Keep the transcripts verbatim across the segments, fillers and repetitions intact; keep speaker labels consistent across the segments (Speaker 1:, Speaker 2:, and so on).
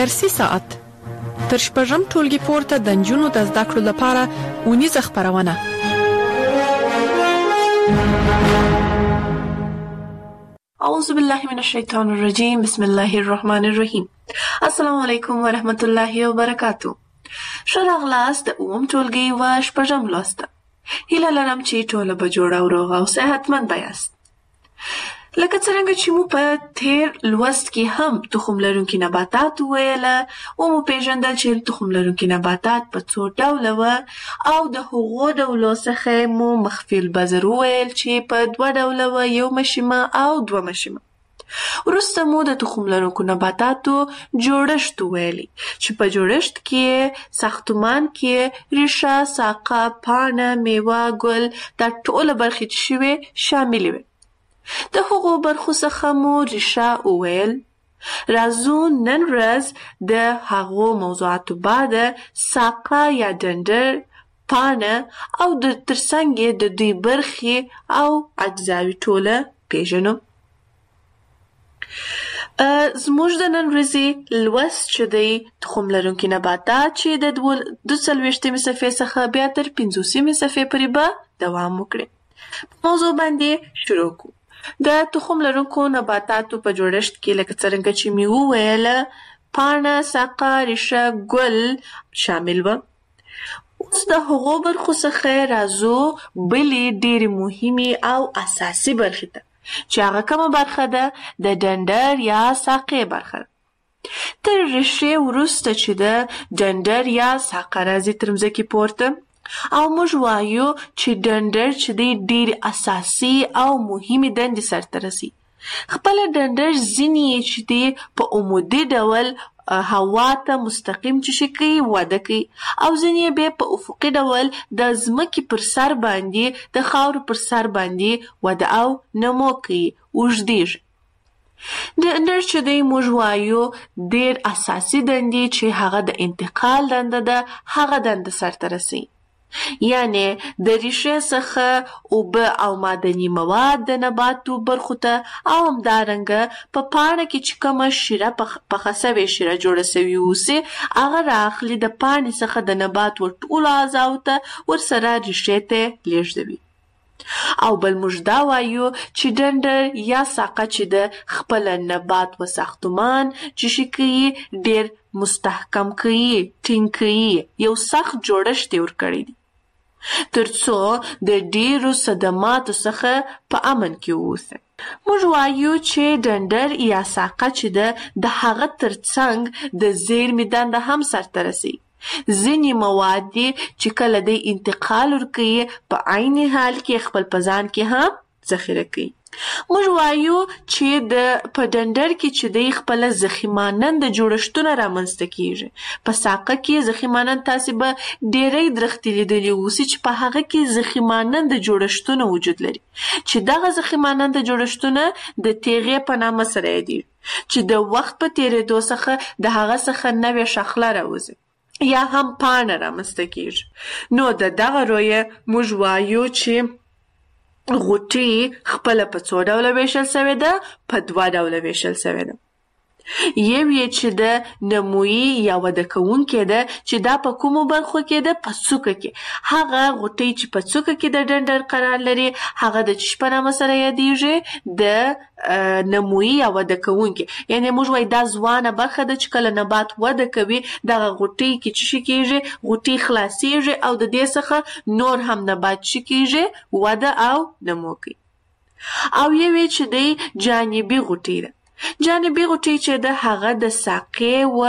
Speaker 1: درسي ساعت تر شپږم ټولګي پورته د نجونو د زده کړو لپاره اونیزه خپرونه.
Speaker 2: اعوذ بالله من الشیطان الرجیم. بسم الله الرحمن الرحیم. السلام علیکم ورحمت الله وبرکاتو. ښه راغلاست د اووم ټولګي و شپږم لوست. هیله لرم چې ټوله به جوړ او روغ او صحتمند به یاست. لکه څرنګه چې مو په تیر لوست کې هم تخم لرونکي نباتات وویله او مو پیژندل چې تخم لرونکي نباتات په څو ډوله وه او د هغو ډولو څخه مو مخفي البذر وویل چې په دوه ډوله وه، یو مشیمه او دوه مشیمه. وروسته مو د تخم لرونکو نباتاتو جوړښت وویلی چې په جوړښت کې ساختمان کې ریښه، ساقه، پاڼه، میوه، ګل دا ټوله برخې چې شوې شاملې وې. د هغو برخو څخه مو ریښه وویل. راځو نن ورځ د هغو موضوعاتو بعد ساقه یا ډنډر، پاڼه او د ترڅنګ یې د دوی برخې او اجزاوې ټوله پیژنو. زموږ د نن ورځې لوست چې دی تخم لرونکي نباتات چې د دوه څلوېښتمې صفحې څخه بیا تر پنځوسمې صفحې پورې به دوام وکړي. په موضوع باندې شروع کړو. د تخم لرونکو نباتاتو په جوړښت کې لکه څرنګه چې مې وویله پاڼه، ساقه، ریښه، ګل شامل وه. اوس د هغو برخو څخه راځو بلې ډېرې مهمې او اساسي برخې ته چې هغه کومه برخه ده؟ د ډنډر یا ساقې برخه. تر ریښې وروسته چې د ډنډر یا ساقه راځي تر مځکې پورته او موږ وایو چې ډنډر چې دی ډېرې اساسي او مهمې دندې سرته رسي. خپله ډنډر ځینې یې چې دی په عمودي ډول هوا ته مستقیم چې شي کوي وده کوي او ځینې یې بیا په افقي ډول د ځمکې پر سر باندې د خاورو پر سر باندې وده او نمو کوي، اوږدېږي. ډنډر چې دی موږ وایو ډېر اساسي دندې چې هغه د انتقال دنده ده هغه دنده سرته رسي. یعنی د ریښې څخه اوبه او معدني مواد د نباتو برخو ته او همدارنګه په پاڼه کې چې کومه شیره پخه سوې شیره جوړه سوې اوسي هغه رااخلي د پاڼې څخه د نبات ور ټولو اعضاو ته ورسره ریښې ته لیږدوي. او بل موږ دا وایو چې ډنډر یا ساقه چې د خپل نبات و ساختمان چې شي کوي ډېر مستحکم کوي، ټینګ کوي، یو سخت جوړښت یې ورکړی دی ترڅو د ډېرو صدماتو څخه په امن کې واوسي. موږ وایو چې ډنډر یا ساقه چې ده د هغه ترڅنګ د زیرمې دنده هم سرته رسي. ځینې مواد دي چې کله دی انتقال ورکوي په عین حال کې خپل په ځان کې هم ذخیره کوي. موږ وایو چې د په ډنډر کې چې دی خپله ضخیمانند جوړښتونه رامنځته کیږي. په ساقه کې ضخیمانند تاسې به ډېری درختې لیدلي اوسي چې په هغه کې ضخیمانند جوړښتونه وجود لري چې دغه ضخیمانند جوړښتونه د تیغې په نامه سره یادېږي چې د وخت په تېرېدو څخه د هغه څخه نوې شاخله راوځي یا هم پاڼه رامنځته کیږي. نو د دغه رویه موږ وایو چې غوټې خپله په څو ډوله ویشل سوې ده؟ په دوه ډوله ویشل سوې ده. یو یې چې د نمویي یا وده کوونکې ده چې دا په کومو برخو کې ده؟ په څوکه کې. هغه غوټۍ چې په څوکه کې د ډنډر قرار لري هغه د چی په نامه سره یادېږي؟ د نمویي یا وده کوونکې. یعنې موږ وایو دا ځوانه برخه ده چې کله نبات وده کوي دغه غوټۍ کې چې شي کېږي؟ غوټۍ خلاصېږي او د دې څخه نور هم نبات چې کېږي وده او نمو کوي. او یو یې چې دی جانبي غوټۍ ده. جانبي غوټۍ چې ده هغه د ساقې و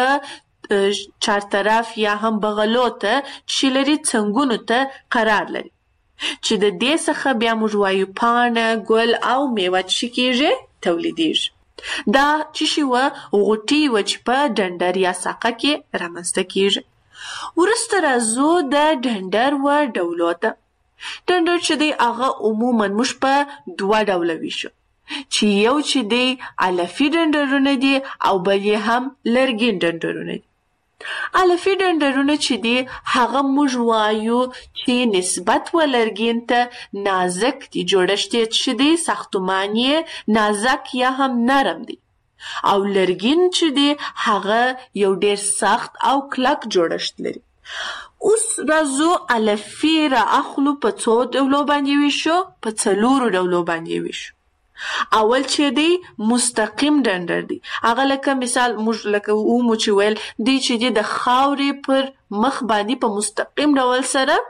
Speaker 2: چارطرف یا هم بغلو ته چې لري څنګونو ته قرار لري چې د دې څخه بیا موږ وایو پاڼه، ګل او میوه چې کېږي تولیدېږي. دا چې شي وه غوټۍ وه چې په ډنډر یا ساقه کې رامنځته کېږي. وروسته راځو د ډنډر و ډولو ته. ډنډر چې دی هغه عموما موږ په دوه ډوله ویشو چې یو چې دی علفي ډنډرونه دي او بل یې هم لرګین ډنډرونه دي. علفي ډنډرونه چې دي هغه موږ وایو چې نسبت و لرګین ته نازک دي، جوړښت یې چې دی ساختمان یې نازک یا هم نرم دی. او لرګین چې دی هغه یو ډیر سخت او کلک جوړښت لري. اوس راځو الفی را اخلو په څو ډولو باندې ویشو، په څلورو ډولو باندې ویشو. اول چې دی مستقیم ډنډر دی، هغه لکه مثال موږ لکه ومو چې ویل دی چې دی د خاورې پر مخ باندې په مستقیم ډول سره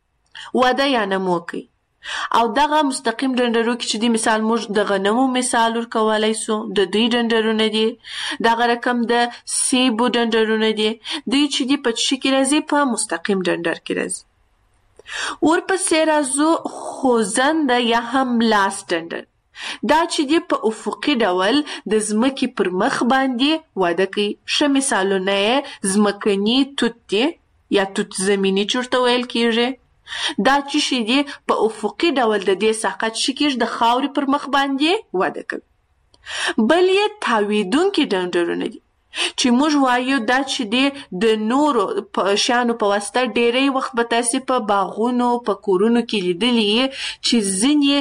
Speaker 2: وده یا نمو کوي. او دغه مستقیم ډنډرو کې چې دی مثال موږ د غنمو مثال ورکولای سو، د دوی ډنډرونه دي. دغه رقم د سیبو ډنډرونه دي، دوی چې دی په څه کې راځي؟ په مستقیم ډنډر کې راځي. ورپسې راځو خوځنده یا هم لاس ډنډر. دا چې دی په افقي ډول د ځمکې پر مخ باندې وده کوي. ښه مثالونه یې ځمکني توت دی یا توت زمیني چې ورته ویل کیږي. دا چې شي دی په افقي ډول د دې ساقط شي کېږي د خاورې پر مخ باندې وده کوي. بل یې تاویدونکي ډنډرونه دي چې موږ وایو دا چې دی د نورو شیانو په واسطه ډیری وخت به تاسې په باغونو په کورونو کې لیدلي چې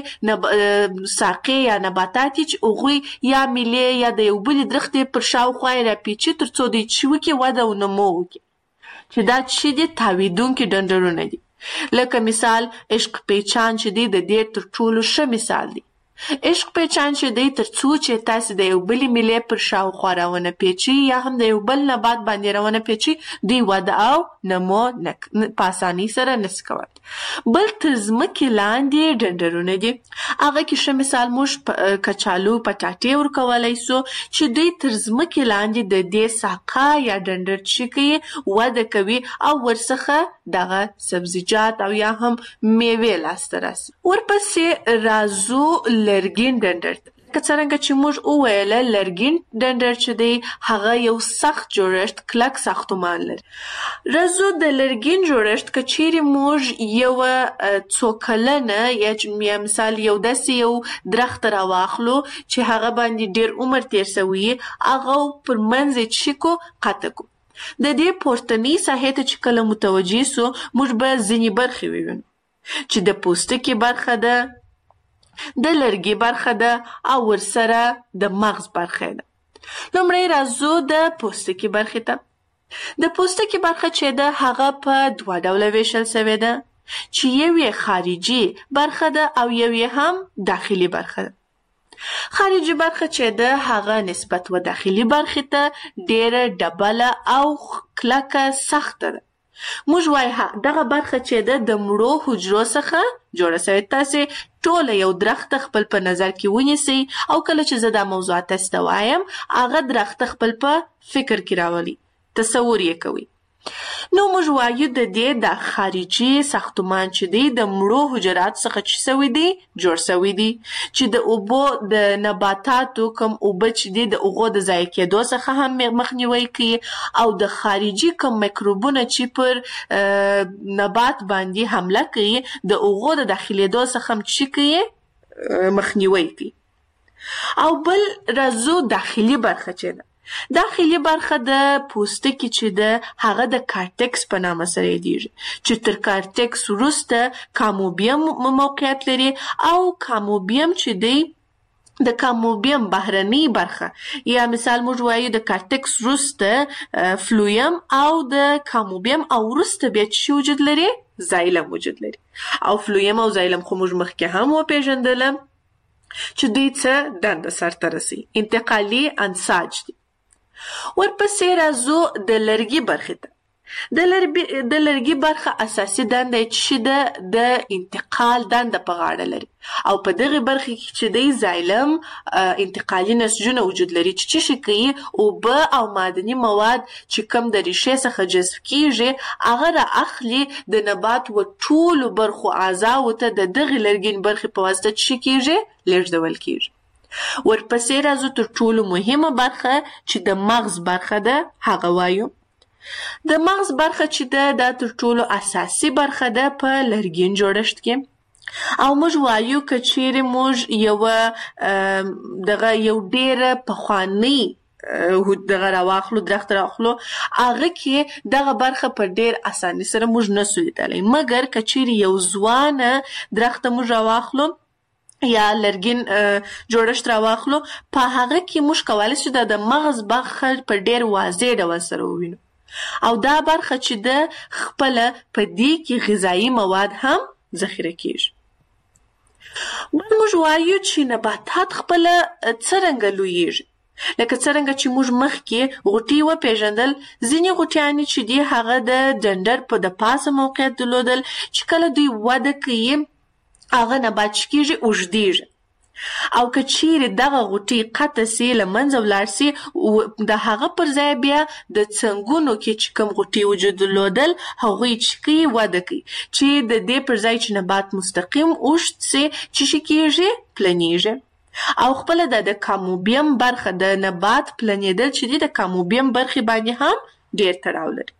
Speaker 2: ځینې ساقې یا نباتات چې هغوی یا میلې یا د یو بلې درختې پر شاوخوا یې راپیچي تر څو دوی چې وکړي وده او نمو وکړي، چې دا چې دی تاویدونکي ډنډرونه دي. لکه مثال عشق پیچان چې دی د دې تر ټولو ښه مثال دی. عشق پیچان چې دی تر څو چې تاسې د یو بلې میلې پر شاوخوا راونه پیچي یا هم د یو بل نبات باندې راونه پیچي، دوی وده او نمو په اسانۍ سره نشي کولی. بل تر ځمکې لاندې ډنډرونه دي، هغه کې ښه مثال موږ کچالو پټاټې ورکولی سو چې دوی تر ځمکې لاندې د دې ساقه یا ډنډر چې کوي وده کوي او ورڅخه دغه سبزیجات او یا هم میوې لاسته راسي. ورپسې راځو لرګین ډنډر. که څرنګه چې موږ وویله لرګین ډنډر چې دی هغه یو سخت جوړښت کلک ساختمان لري. راځو د لرګین جوړښت که چیرې موږ یوه څو کلنه یا مثال یو داسې یو درخت راواخلو چې هغه باندې ډیر عمر تیر سوی هغه پر منځ یې څه کو قطع کو. د دې پورتنۍ ساحې ته چې کله متوجه سو موږ به ځینې برخې ووینو چې د پوستکي برخه ده، د لرګي برخه ده او ورسره د مغز برخه ده. لومړی راځو د پوستکي برخې ته. د پوستکي برخه چې ده هغه په دوه ډوله ویشل سوې ده چې یو یې خارجي برخه ده او یو یې هم داخلي برخه ده. خارجي برخه چې ده هغه نسبت و داخلي برخې ته ډیره ډبله او کلکه سخته ده. موږ وایو دغه برخه چې ده د مړو حجرو څخه جوړه سوې. تاسې ټوله یو درخت خپل په نظر کې ونیسئ او کله چې زه دا موضوعات تاسې ته وایم هغه درخت خپل په فکر کې راولئ، تصور یې کوئ. نو موږ وایو د دې د خارجي ساختمان چې دی د مړو حجراتو څخه چې سوی دی جوړ سوی دی چې د اوبو د نباتاتو کم اوبه چې دی د هغو د ضایع کېدو څخه هم مخنیوی کوي او د خارجي کم میکروبونه چې پر نبات باندې حمله کوي د هغو د داخلېدو څخه هم چې کوي مخنیوی کوي. او بل راځو داخلي برخه چې ده. داخلي برخه د پوستکي چې ده هغه د کارټکس په نامه سره یادیږي چې تر کارټکس وروسته کاموبیم موقعیت لري او کاموبیم چې دی د کاموبیم بهرنۍ برخه یا مثال موږ وایو د کارټکس وروسته فلویم او د کاموبیم او وروسته بیا چې وجود لري زایلم وجود لري. او فلویم او زایلم خو موږ مخکې هم وپېژندلم چې دوی څه دنده سرته رسوي، انتقالي انساج دي. ورپسې راځو د لرګي برخې ته. د لرګي برخه اساسي دنده چې ده د انتقال دنده په غاړه لري او په دغه برخه کې چې دی زایلم انتقالي نسجونه وجود لري چې څه شي کوي اوبه او معدني مواد چې کم د ریښې څخه جذب کیږي هغه را اخلي د نبات و ټولو برخو اعضاو ته د دغه لرګین برخې په واسطه څه کیږي لیږدول کیږي. ورپسې راځو تر ټولو مهمه برخه چې د مغز برخه ده هغه وایو. د مغز برخه چې ده دا تر ټولو اساسي برخه ده په لرګین جوړښت کې او موږ وایو که چیرې موږ یوه دغه یو ډیره پخوانۍ دغه راواخلو درخت راواخلو هغه کې دغه برخه په ډیر اسانۍ سره موږ نسو لیدلی، مګر که چیرې یو ځوانه درخت موږ راواخلو یا لرګین جوړښت راواخلو، په هغه کې موږ کولی شو د مغز برخه په ډېر واضح ډول سره ووینو، او دا برخه چې ده خپله په دې کې غذایي مواد هم ذخیره کیږي. بل موږ وایو چې نباتات خپله څرنګه لویږي. لکه څرنګه چې موږ مخکې غوټۍ وپېژندل، ځینې غوټیانې چې دي هغه د ډنډر په د پاسه موقعیت درلودل، چې کله دوی وده کوي هغه نبات چې کېږي اوږدېږي، او که چیرې دغه غوټۍ قطع سي له منځه ولاړ سي، د هغه پر ځای بیا د څنګونو کې چې کوم غوټۍ وجود درلودل هغوی چې کوي وده کوي، چې د دې پر ځای چې نبات مستقیم اوږد سي چې شي کېږي پلنېږي. او خپله د کاموبیم برخه د نبات پلنېدل چې دي د کاموبیم برخې باندې هم ډېر تړاو لري.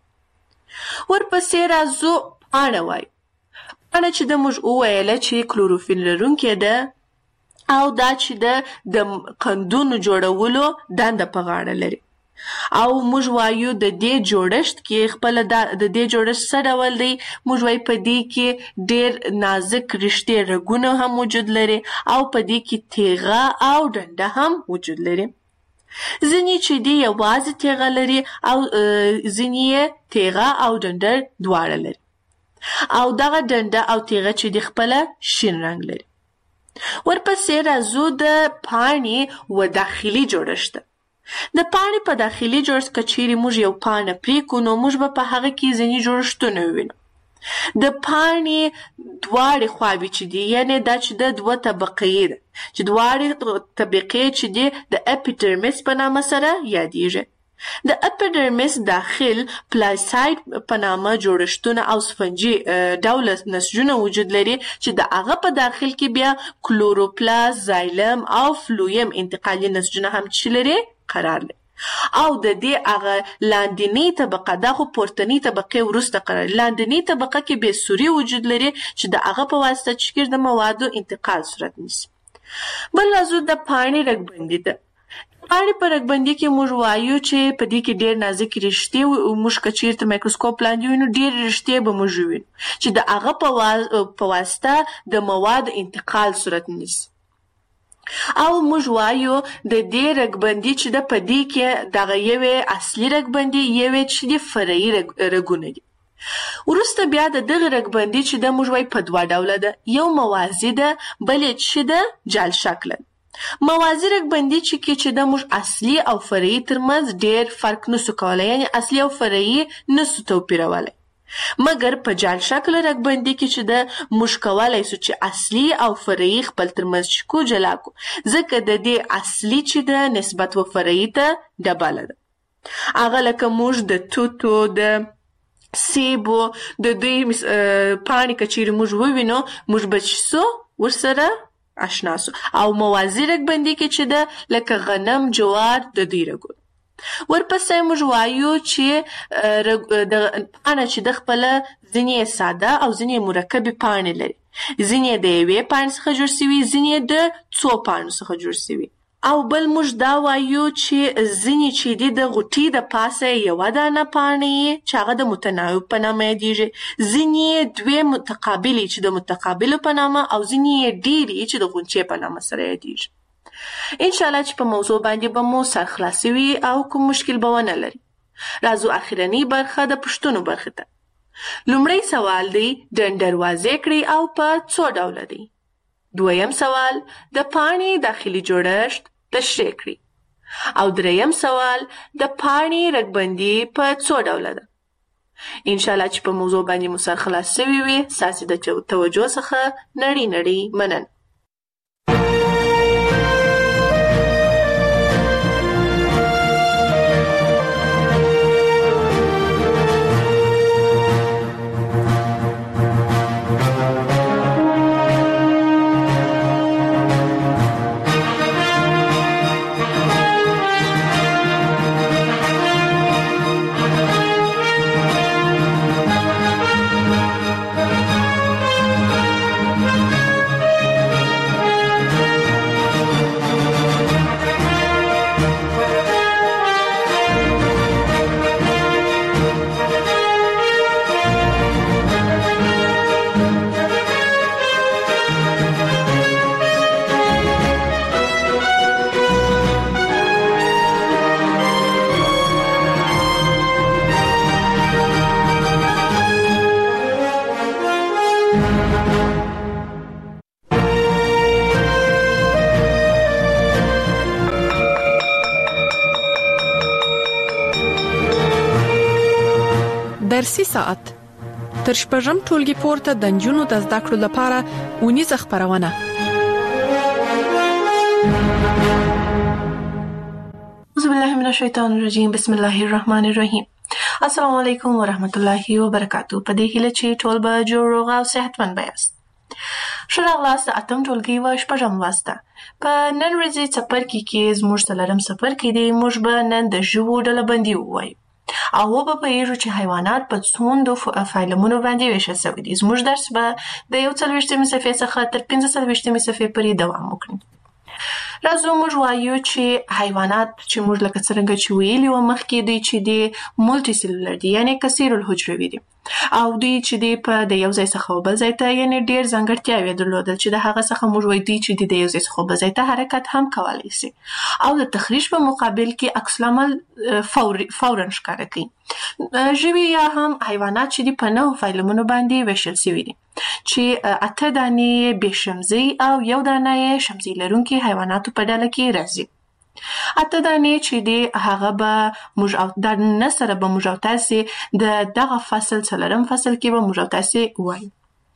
Speaker 2: ورپسې راځو پاڼه وایو. پاڼه چې د موږ وویله چې کلوروفیل لرونکې ده، او دا چې د د قندونو جوړولو دنده په غاړه لري. او موږ وایو د دې جوړښت کې خپله د دې جوړښت څه ډول دی؟ موږ وایو په دې کې ډېر نازک رشتې رګونه هم وجود لري، او په دې کې تیغه او ډنډه هم وجود لري. ځینې چې دي یوازې تیغه لري، او ځینې یې تیغه او ډنډه دواړه لري، او دغه ډنډه او تیغه چې دي خپله شین رنګ لري. ورپسې راځو د پاڼې و داخلي جوړښت. د پاڼې په داخلي جوړښت که چیرې موږ یو پاڼه پرې کړو، نو موږ به په هغه کې ځینې جوړښتونه ووینو. د پاڼې دواړې خواوې چې دي، یعنې دا چې د دوه طبقې ده، چې دواړې طبقې چې دي د اپیډرمیس په نامه سره یادېږي. د اپیډرمیس داخل پلاساید په نامه جوړښتونه او سفنجي ډوله نسجونه وجود لري، چې د هغه په داخل کې بیا کلوروپلاست، زایلم او فلویم انتقالي نسجونه هم چې لري قرار لري. او د دې هغه لاندنۍ طبقه، دا خو پورتنۍ طبقې وروسته قرار لري، لاندنۍ طبقه کې بې سوري وجود لري چې د هغه په واسطه چې د موادو انتقال صورت نیسي. بل راځو د پاڼې رګبندي ته. پاڼې په رګبندي کې موږ وایو چې په دې کې ډېر نازک رشتې، موږ که چېرته مایکروسکوپ لاندې وینو ډېر رشتې به موږ وینو چې د هغه په واسطه د موادو انتقال صورت نیسي. او موږ وایو د دې رګبندي چې د په دې کې دغه یوې اصلي رګبندي، یوې چې د فرعي رګونه دي. وروسته بیا د دغه رګبندي چې د موږ وایو په دوه ډوله ده، یو موازي ده، بل یې چې د جال شکله. موازي رګبندي چې کې چې د موږ اصلي او فرعي ترمنځ ډېر فرق نسو کولی، یعنې اصلي او فرعي نسو توپیرولی. مګر په جال شکل رګبندي کې چې د موږ کولی سو چې اصلي او فرعي خپل ترمنځ چې کو جلا کو، ځکه د دې اصلي چې ده نسبت و فرعي ته ډبله ده. هغه لکه موږ د توتو، د سیبو د دوی پاڼې که چیرې موږ ووینو، موږ به چې سو ورسره آشنا سو. او موازي رګبندي کې چې ده لکه غنم، جوار د دوی رګونه. ورپسې موږ وایو چې پاڼه چې د خپله ځینې ساده او ځینې مرکبې پاڼې لري، ځینې د یوې پاڼې څخه جوړ سوي، ځینې د څو پاڼو څخه جوړ سوي. او بل موږ دا وایو چې ځینې چې دي د غوټۍ د پاسه یوه دانه پاڼه یې چې هغه د متناوب په نامه یادېږي، ځینې دوې متقابلې چې د متقابلو په نامه، او ځینې یې ډېرې چې د غونچې په نامه سره یادېږي. انشاءالله چې په موضوع باندې به مو سر خلاصي وي او کوم مشکل به ونه لري. راځو اخرنۍ برخه د پوښتنو برخې ته. لومړی سوال دی ډنډر واضح کړئ او په څو ډوله دی. دویم سوال د پاڼې داخلي جوړښت تشریح کړئ. او دریم سوال د پاڼې رګبندي په څو ډوله ده. انشاءالله چې په موضوع باندې مو سر خلاص شوي وي. ستاسې د توجه څخه نړۍ نړۍ مننه.
Speaker 1: درسي ساعت تر شپږم ټولګي پورته د نجونو د زده کړو لپاره ونیزه خپرونه.
Speaker 2: اعوذ بالله من الشیطان الرجیم. بسم الله الرحمن الرحیم. السلام علیکم ورحمت الله وبرکاتہ. په دې هیله چې ټول به جوړ روغ او صحتمند بیاست. ښه راغلاست د اتم ټولګي و شپږم لوست ته. په نن ورځې څپرکي کې زموږ څلورم څپرکی دی. موږ به نن د ژوو ډلبندي ووایو او وبه پوهیږو چې حیوانات په څومره فایلمونو باندې ویشل شوي دي. زموږ درس به د یو څلوېښتمې صفحې څخه تر پنځه څلوېښتمې صفحې پورې دوام وکړي. راځو موږ وایو چې حیوانات چې موږ لکه څرنګه چې ویلي وو مخکې دوی چې دي مولټي سیلولر دي، یعنې کثیرالحجروي دي، او دوی چې دي په د یو ځای څخه بل ځای ته یعنې ډېر ځانګړتیاوې درلودل چې د هغه څخه موږ وایو دوی چې دي د یو ځای څخه بل ځای ته حرکت هم کولی شي، او د تخریش په مقابل کې عکس العمل فوراً ښکاره کوي. ژوي یا هم حیوانات چې دي په نهو فایلمونو باندې ویشل شوي دي چې اته دانې بې شمزۍ او یو دانه یې شمزۍ لرونکي حیواناتو په ډله کې راځي. اته دانې چې دي هغه به موږ او د نه سره به موږ او تاسې د دغه فصل څلورم فصل کې به موږ او تاسې وایو.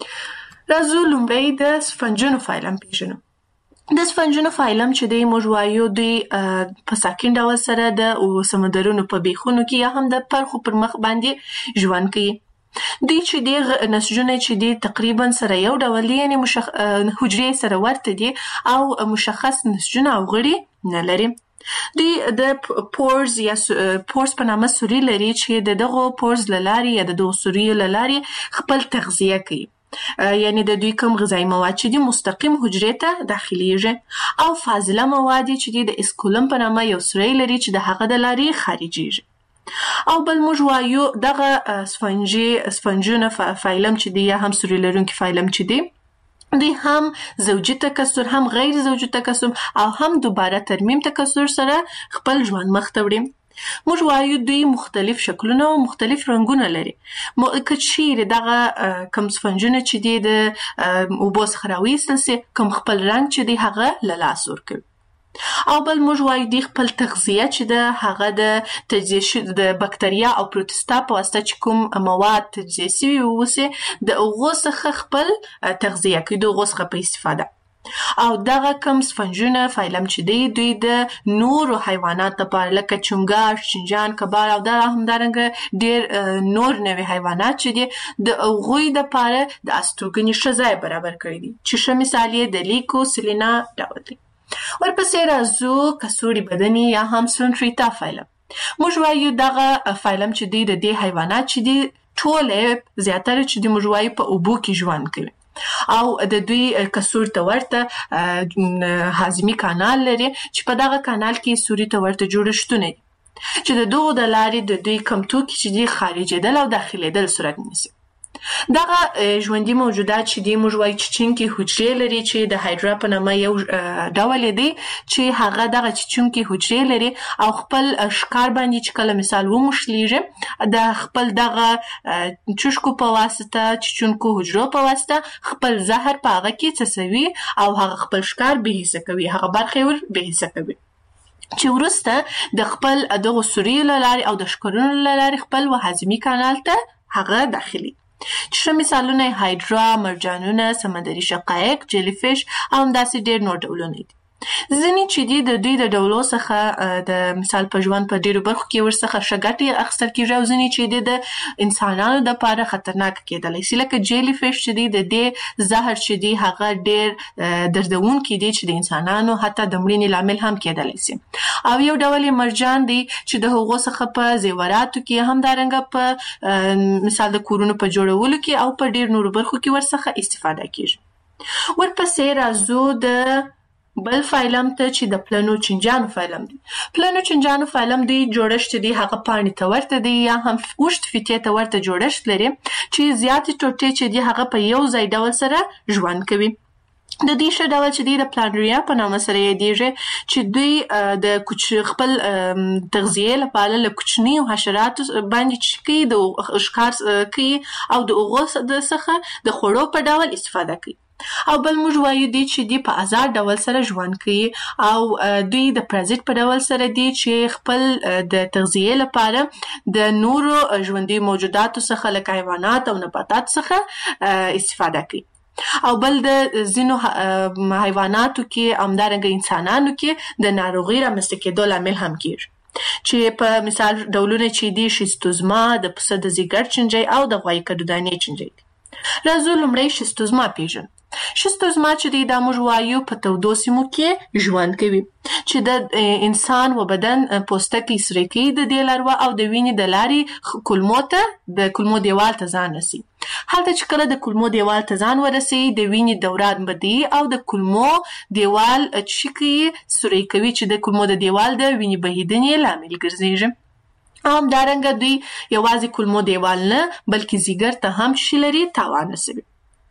Speaker 2: راځو لومړی د سفنجونو فایلم پېژنو. د سفنجونو فایلم چې دی موږ وایو دوی په ساکن ډول سره د سمندرونو په بیخونو کې یا هم د پرخو پر مخ باندې ژوند کوي. دوی چې دی نسجونه چې دی تقریبا سره یو ډول دي، یعنې مشخ... حجرې سره ورته دي او مشخص نسجونه او غړي نه لري. دوی د پورز یا پورز په نامه سوري لري چې د دغو پورز له لارې یا د دغو سوریو له لارې خپل تغذیه کوي، یعنی د دوی کوم غذایی مواد چې دي مستقیم حجرې ته داخليږي، او فاضله مواد چې دي د اسکولم په نامه یو سوری لري چې د هغه د لارې خارجيږي. او بل موږ وایو دغه سفنجي سفنجونه فایلم چې دی یا هم سوري لرونکي فایلم چې دی دوی هم زوجي تکثر، هم غیر زوجي تکثر او هم دوباره ترمیم تکثر سره خپل ژوند مخ ته وړي. موږ وایو دوی مختلف شکلونه او مختلف رنګونه لري. که چیرې دغه کوم سفنجونه چې دي د اوبو څخه راویستل سي کوم خپل رنګ چې دی هغه له لاسه ورکوي. او بل موږ وایو دوی خپل تغذیه چې ده هغه د تجزیه د بکتریا او پروتستا په واسطه چې کوم مواد تجزیه شوي اوسي د هغو څخه خپل تغذیه کوي، د هغو څخه په استفاده. او دغه کوم سفنجونه فایلم چې دی دوی د نورو حیوانات لپاره لکه چنګاښ، چنجان، کبار او دا همدارنګه ډېر نور نوي حیوانات چې دي د هغوی دپاره د استوګنې ښه ځای برابر کړی دي چې ښه مثال یې د لیکو سلینا ډول دی. ورپسې راځو کڅوړي بدني یا هم سلونټریتا فایلم. موږ وایو دغه فایلم چې دی د دې حیوانات چې دی ټولې زیاتره چې دی موږ وایو په اوبو کې ژوند کوي او د دوی کڅوړ ته ورته هاضمي کانال لري چې په دغه کانال کې سوري ته ورته جوړښتونه دي چې د دغو د لارې د دوی کم توکي چې دی خارجېدل او داخلېدل صورت نیسي. دغه ژوندي موجودات چې دی موږ وایو چیچونکي حجرې لري چې د هایډرا په نامه یو ډول دی چې هغه دغه چیچونکي حجرې لري او خپل ښکار باندې چې کله مثال وموښلیږي د خپل دغه چوشکو په واسطه چیچونکو حجرو په واسطه خپل زهر په هغه کې څڅوي او هغه خپل ښکار بې حسه کوي، هغه برخه یې ور بې حسه کوي چې وروسته د خپل دغو سوریو له لارې او د ښکرونو له لارې خپل هاضمي کانال ته هغه داخلي. چې ښه مثالونه یې هایډرا، مرجانونه، سمندري شقایق، جیلی فش او همداسې ډېر نور ډولونه دي. ځینې چې دي د دوی د ډولو څخه د مثال په ژوند په ډېرو برخو کې ورڅخه ښه ګټې اخیستل کېږي او ځینې چې دي د انسانانو دپاره خطرناکه کېدلی شي، لکه جیلی فش چې دی د دې زهر چې دی هغه ډېر دردونکي دي چې د انسانانو حتی د مړینې لامل هم کېدلی شي. او یو ډول یې مرجان دی چې د هغو څخه په زیوراتو کې همدارنګه په مثال د کورونو په جوړولو کې او په ډېر نورو برخو کې ورڅخه استفاده کېږي. ورپسې راځو د بل فایلم ته چې د پلنو چنجانو فایلم دی. پلنو چنجانو فایلم دی جوړښت دی هغه پاڼې ته ورته دی یا هم اوږد فیتې ته ورته جوړښت لري چې زیاتې ټوټې چې دی هغه په یو ځای ډول سره ژوند کوي. د دې ښه ډول چې دی د پلانریا په نامه سره یادېږي چې دوی د کوچ خپل تغذیې لپاره له کوچنیو حشراتو باندې چې کوي د ښکار کوي او د هغو څخه د خوړو په ډول استفاده کوي. او بل موږ وایو دی چې دی په آزاد ډول سره ژوند کوي او دوی د پرازیت په ډول سره دی چې خپل د تغذیې لپاره د نورو ژوندي موجوداتو څخه لکه حیوانات او نباتات څخه استفاده کوي. او بل د ځینو حیواناتو کې همدارنګه انسانانو کې د ناروغۍ رامنځته کېدو لامل هم کېږي چې په مثال ډولونه چې دي شیستوزما، د پسه د ځیګر چینجی او د غوایي کډودانې چینجی دي. راځو لومړی شیستوزما پیژنو. شیستوزما چې دی دا موږ وایو په تودو سیمو کې ژوند کوي چې د انسان و بدن پوستکی سره کوي د دې لاروا او د وینې د لارې کولمو ته د کولمو دیوال ته ځان رسي. هلته چې کله د کولمو دیوال ته ځان ورسي د وینې دوران بدی او د کولمو دیوال چې کوي سوري کوي چې د کولمو د دیوال د وینې بهیدنې لامل ګرځي. هم دارنګه دوی یوازې کولمو دیوال نه بلکې ځیګر ته هم شلري تاوان رسوي.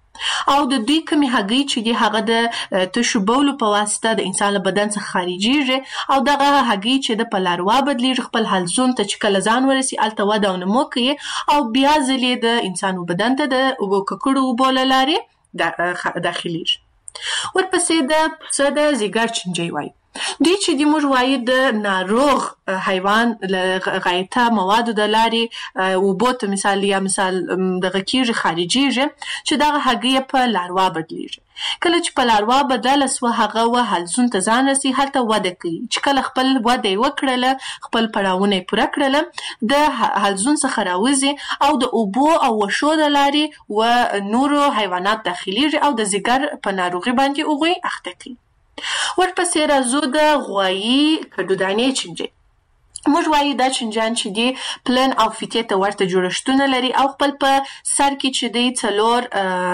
Speaker 2: او د دوی کمی هګۍ چې دی هغه د تشو بولو په واسطه د انسان له بدن څخه خارجيږي او دغه هګۍ چې د پلاروا بدلیږي خپل حلزون ته چې کله ځان ورسي الته وده او نمو کوي او بیا ځلې د انسان بدن ته د اوبو ککړو اوبو له لارې داخليږي. ورپسې د پسه د ځیګر چینجی وایي. دوی چې دی موږ وایو د ناروغ حیوان له غایطه موادو د لارې اوبو ته مثال یا مثال دغه کېږي خارجيږي چې دغه هګۍ په لاروا بدلیږي. کله چې په لاروا بدله سوه هغه و حلزون ته ځان رسي هلته وده کوي چې کله خپل وده یې وکړله خپل پړاوونه یې پوره کړله د حلزون څخه راوځي او د اوبو او وښو د لارې و نورو حیوانات داخليږي او د ځیګر په ناروغي باندې هغوی اخته کوي. ورپسې راځو د غوایي کډودانې چینجی. موږ وایو دا چینجیان چې دی پلن او فیتې ته ورته جوړښتونه لري او خپل په سر کې چې دی څلور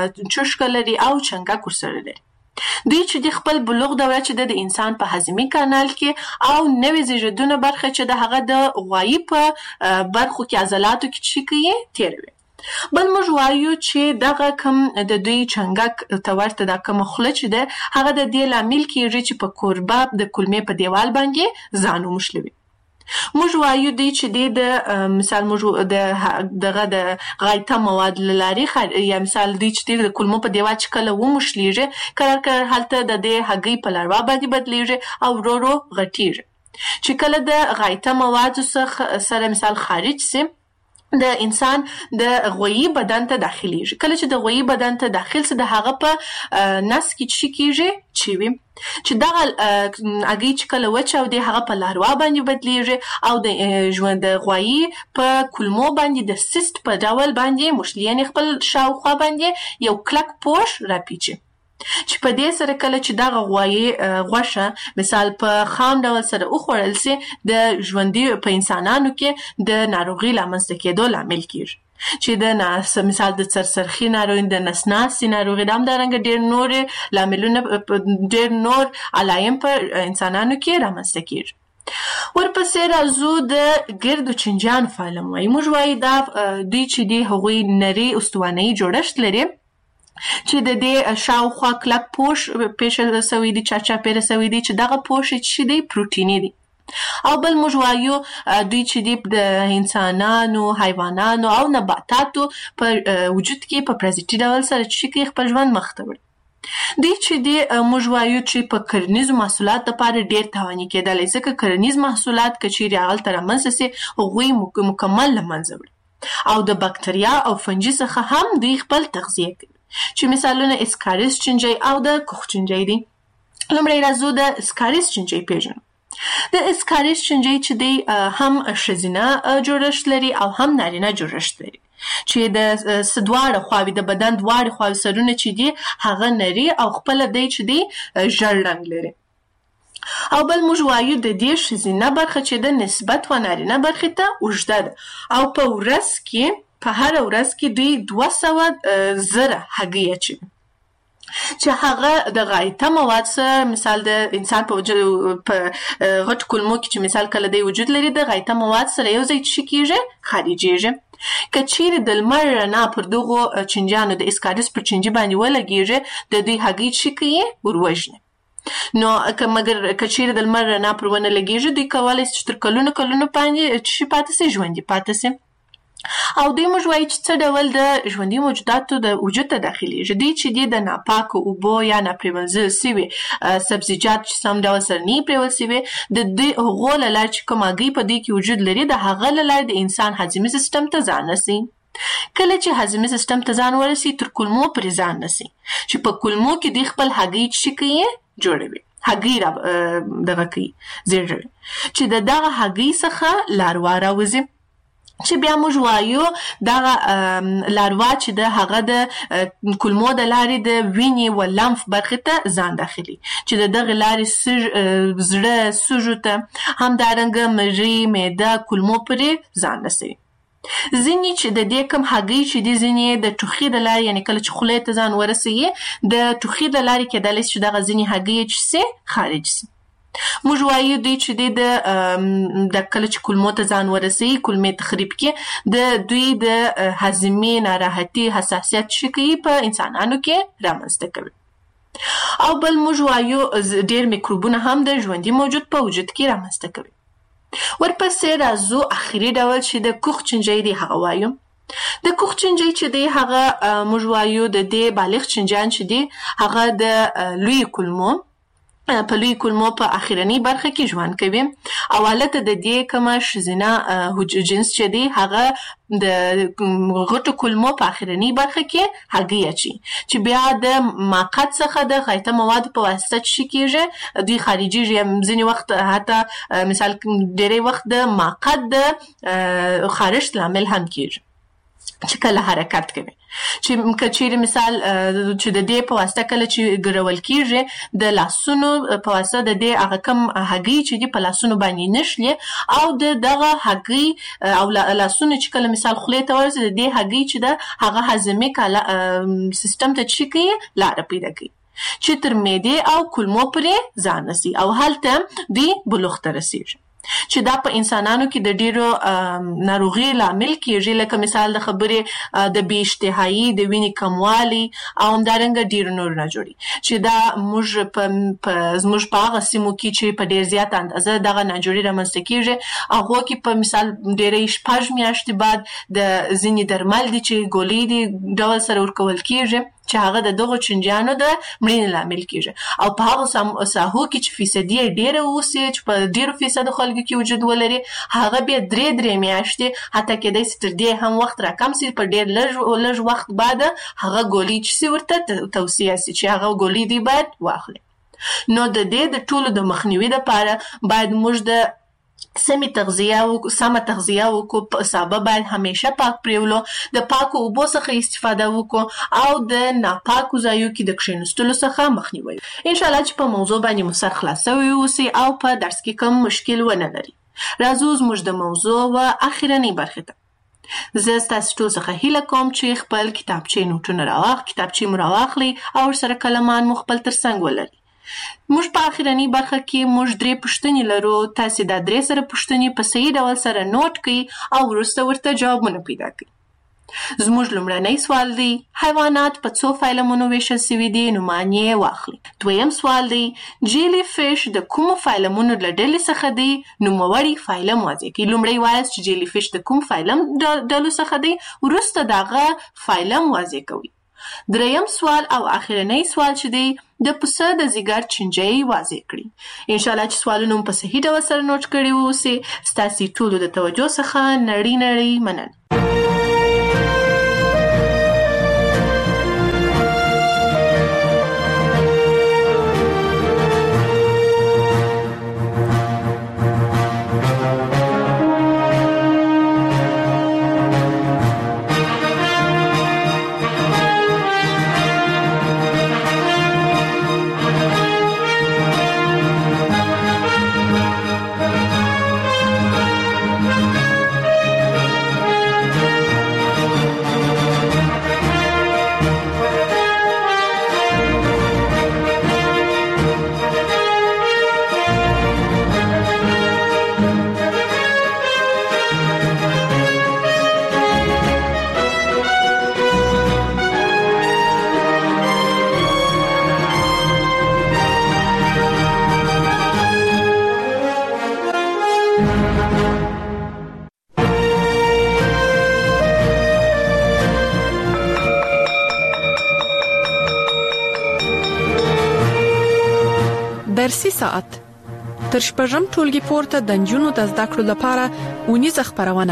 Speaker 2: چشکه لري او چنګک ورسره لري. دوی چې دی خپل بلوغ دوره چې د انسان په هضمي کانال کې او نوې زیږیدونه برخه چې د هغه د غوایي په برخو کې عضلاتو کې چې کوي تیروي. بل موږ وایو چې دغه کم د دوی چنګک ته ورته دا کومه خوله چې ده هغه د دې لامل کېږي چې په کوربه د کولمې په دیوال باندې ځان وموښلوي. موږ وایو دی چې دی د مثال موږ د دغه د غایطه مواد له لارې یا مثال دی چې دی د کولمو په دیوال چې کله وموښلیږي کرار کرار هلته د دې هګۍ په لاروا باندې بدلیږي او ورو ورو غټیږي چې کله د غایطه موادو سره مثال خارج سي د انسان د غویي بدن ته داخليږي. کله چې د غویي بدن ته داخل سي د هغه په نس کې چې کېږي چوي چې دغه هګۍ چې کله وچاودي هغه په لاروا باندې بدلیږي او د ژوند د غویي په کولمو باندې د سیست په ډول باندې موښلي خپل شاوخوا باندې یو کلک پوښ راپیچي چې په دې سره کله چې دغه غوایي غوښه مثال په خام ډول سره وخوړل سي د ژوندي په انسانانو کې د ناروغي لامنځته کېدو لامل کېږي چې د ناس مثال د سرسرخي ناروغي د نسناسي ناروغي د همدارنګه ډېر نور لاملونه ډېر نور علایم په انسانانو کې رامنځته کېږي. ورپسې راځو د ګردو چینجیانو فعالم وایي. موږ وایي دا دوی چې دی هغوی نري استوانه‌یي جوړښت لري چې د دې شاوخوا کلک پوښ پیښه سوی دی چا چاپیره سوی دی چې دغه پوښ چې دی پروتیني دی. او بل موږ وایو دوی چې دی د انسانانو حیوانانو او نباتاتو په وجود کې په پرازیتي ډول سره چې کوي خپل ژوند مخ ته وړي. دوی چې دی موږ وایو چې په کرنیزو محصولاتو لپاره ډېر تاواني کېدلی ځکه کرنیز محصولات که چیرې هغلته رامنځته سي هغوی مکمل له منځه وړي او د بکتریا او فنجي څخه هم دوی خپل تغذیه کوي چې مثالونه اسکاریس چینجی او د کوخ چینجی دي. لومړی راځو د اسکاریس چینجی پیژنو. د اسکاریس چینجی چې دی هم ښځینه جوړښت لري او هم نارینه جوړښت لري چې د دواړه خواوې د بدن دواړه خواوې سرونه چې دي هغه نري او خپله دی چې دی ژړ رنګ لري. او بل موږ وایو د دې ښځینه برخه چې د نسبت و نارینه برخې ته اوږده ده او په ورځ کې په هر ورځ کې دوی دوه سوه زره هګۍ اچوي چې هغه د غایطه مواد سره مثال د انسان په وجود په غټ کولمو کې چې مثال کله دی وجود لري د غایطه مواد سره یو ځای چې کېږي خارجېږي کچیر د لمر رڼا پر دغو چنجانو د اسکارس پر چنجي باندې ولګیږي د دوی هګۍ چې کوي وروژني. نو که مګر کچیر د لمر رڼا پر ونه لګیږي دوی کولای شي چې تر کلونو کلونو باندې چې پاتې سي ژوندي پاتې سي. او دوی موږ وایي چې څه ډول د ژوندي موجوداتو د وجود ته داخليږي. دوی چې دي د ناپاکو اوبو یا ناپریمنځل سوي سبزیجات چې سم ډول سره نه پریول سوي د دوی هغو له لارې چې کوم هګۍ په دوی کې وجود لري د هغه له لارې د انسان هاضمي سیستم ته ځان رسي. کله چې هاضمي سیستم ته ځان ورسي تر کولمو پورې ځان رسي چې په کولمو کې دوی خپل هګۍ چې کوي جوړوي هګۍ را دغه کوي زیږوي چې د دغه هګۍ څخه لاروا راوځي چې بیا موږ وایو دغه لاروا چې د هغه د کولمو د لارې د وینې و لمف برخې ته ځان داخلي چې د دغه لارې زړه سږو ته همدارنګه مرۍ معده کولمو پورې ځان رسوي. ځینې چې د دې کوم هګۍ چې دي ځینې د ټوخي د لارې یعنې کله چې خولې ته ځان ورسوي د ټوخي د لارې کېدلی شي چې دغه ځینې هګۍ چې سي خارج سي. موږ وایو دوی چې دی د د کله چې کولمو ته ځان ورسوي کولمې تخریب کې د دوی د هاضمې ناراحتي حساسیت چې کوي په انسانانو کې رامنځته کوي. او بل موږ وایو ډېر میکروبونه هم د ژوندي موجود په وجود کې رامنځته کوي. ورپسې راځو اخري ډول چې د کوخ چنجۍ دی هغه وایو. د کوخ چنجۍ چې دی هغه موږ وایو د دې بالغ چنجان چې دی هغه د لوی کولمو په لوی کولمو په اخرنی برخه کې ژوند کوي او حالت د دې کومه ښځینه جنس چې دی هغه د غټو کولمو په اخرنی برخه کې هګۍ اچي چې بیا د ماقات څخه د غایطه مواد په واسطه چې کېږي دوی خارجيږي. ځینې وخت حتی مثال ډېری وخت د ماقات د خارښت لامل هم کېږي چې کله حرکت کوي چې کچېرې مثال چې د دې په واسطه کله چې ګرول کېږي د لاسونو په واسطه د دې هغه کم هګۍ چې دي په لاسونو باندې نشلي او د دغه هګۍ او لاسونو چې کله مثال خولې ته ورسي د دې هګۍ چې ده هغه هاضمي سیستم ته چې کوي لاره پیدا کوي چې تر معدې او کولمو پورې ځان رسي او هلته دوی بلوغ ته رسېږي چې دا په انسانانو کې د ډېرو ناروغي لامل کېږي لکه مثال د خبرې د بې اشتهایي د وینې کموالي او همدارنګه ډېرو نورو نه جوړي چې دا موږ په زموږ په هغه سیمو کې چې په ډېر زیات اندازه دغه ناجوړي رامنځته کېږي هغو کې په مثال ډېری شپږ میاشتې بعد د ځینې درمل دي چې ګولۍ دي ډول سره ورکول کېږي چې هغه د دغو چنجیانو د مړینې لامل کېږي او په هغو ساحو کې چې فیصدي یې ډېره اوسي چې په ډېرو فیصدو خلکو کې وجود ولري هغه بیا درې درې میاشتې حتی کېدای شي تر دې هم وخت راکم سي په ډېر لږ لږ وخت بعد هغه ګولۍ چې سي ورته توصیه سي چې هغه ګولۍ دوی باید واخلي. نو د دې د ټولو د مخنیوي لپاره باید موږ د سمې تغذیه او سمه تغذیه وکړو. په سابه باید همیشه پاک پریولو د پاکو اوبو څخه استفاده وکړو او د ناپاکو ځایو کې د کښېنستلو څخه مخنیوي. انشاءالله چې په موضوع باندې مو سر خلاص شوی اوسي او په درس کې کوم مشکل ونه لري. راځو زموږ د موضوع و اخرنۍ برخې ته. زه ستاسو ټول څخه هیله کوم چې خپل کتابچې نوټونه راواخ کتابچې مو راواخلئ او ورسره کلمان مو خپل تر څنګ ولرئ. موږ په اخرنۍ برخه کې موږ درې پوښتنې لرو. تاسې دا درې سره پوښتنې په صحیح ډول سره نوٹ کړئ او وروسته ورته جوابونه پیدا کړئ. زموږ لومړنی سوال دی حیوانات په څو فایلمونو ویشل سوي دي نومان یې واخلئ. دویم سوال دی جیلی فیش د کومو فایلمونو له ډلې څخه دی نوموړی فایلم واضح کړئ. لومړی وایاست چې جیلی فیش د کوم فایلم ډلو څخه دی وروسته د هغه فایلم واضح کوئ. دریم سوال او اخرنۍ سوال چې دی د پسه د ځیګر چنجۍ واضح کړي. انشاءالله چې سوالونه مو په صحیح ډول سره نوٹ کړي واوسي. ستاسې ټولو د توجه څخه نړۍ نړۍ مننه.
Speaker 1: درسي ساعت تر شپږم ټولګي پورته د نجونو د زده کړو لپاره اونیزه خبرونه.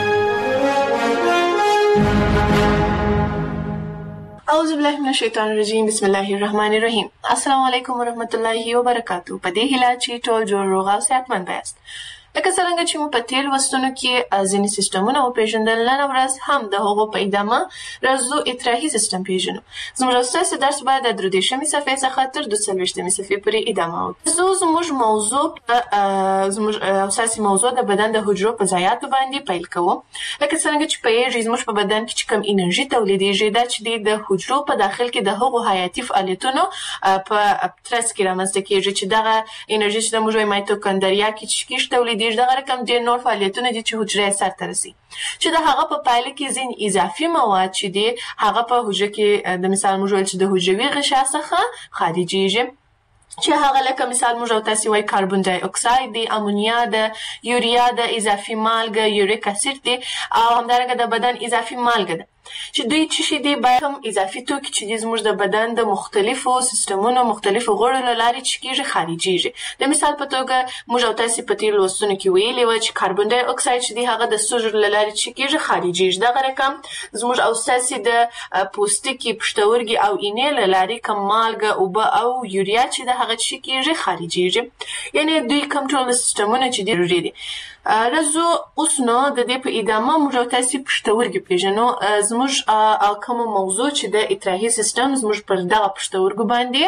Speaker 2: اعوذ بالله من الشیطان الرجیم. بسم الله الرحمن الرحیم. السلام علیکم ورحمت الله وبرکاتہ. په دې هیله چې ټول جوړ روغ او صحتمند یاست. لکه څنګه چې مو په تیر وستونو کې ځینې سیستمونه او پیژندل، نن ورځ هم د هغو په ادامه راځو اطراحي سیستم پیژنو. زموږ ستاسو درس باید د درې دېرشمې صفحې څخه تر دوه څلوېښتمې صفحې پورې ادامه وکړي. زه زموږ موضوع زموږ اساسي موضوع د بدن د حجرو په ضایعاتو باندې پیل کوم. لکه څنګه چې پوهیږئ زموږ په بدن کې چې کوم انرژي تولیدېږي دا چې د حجرو په داخل کې د هغو حیاتي فعالیتونو په ترڅ کې رامنځته کېږي چې دغه انرژي چې موږ وايي مایتوکاندریا کې چې کیږي تولیدېږي، دغه رقم ډېر نور فعالیتونه دي چې حجره یې سرته رسي، چې د هغه په پایله کې ځینې اضافي مواد چې دي هغه په حجره کې د مثال موږ ویل چې د حجروي غشا څخه خارجېږي، چې هغه لکه مثال موږ او تاسې وایي کاربن ډای اکساید دی، امونیا ده، یوریا ده، اضافي مالګه یوریک اسید دی، او همدارنګه د بدن اضافي مالګه ده چې دوی چې شي دي باید هم اضافي توکي چې دي زموږ د بدن د مختلفو سیستمونو مختلفو غړو له لارې چې کېږي خارجېږي. د مثال په توګه موږ او تاسې په تېرو لوستونو کې ویلي وه چې کاربن ډای اکساید چې دی هغه د سږو له لارې چې کېږي خارجېږي. دغه رقم زموږ او ستاسې د پوستکي، پښتورګي او اینې له لارې کوم مالګه، اوبه او یوریا چې د هغه چې کېږي خارجېږي. یعنې دوی کوم ټول سیستمونه چې دي ضروري دي. راځو اوس نو د دې په ادامه موږ او تاسې پښتورګي پېژنو. زموږ کومه موضوع چې د اطراحي سیستم زموږ پر دغه پښتورګو باندې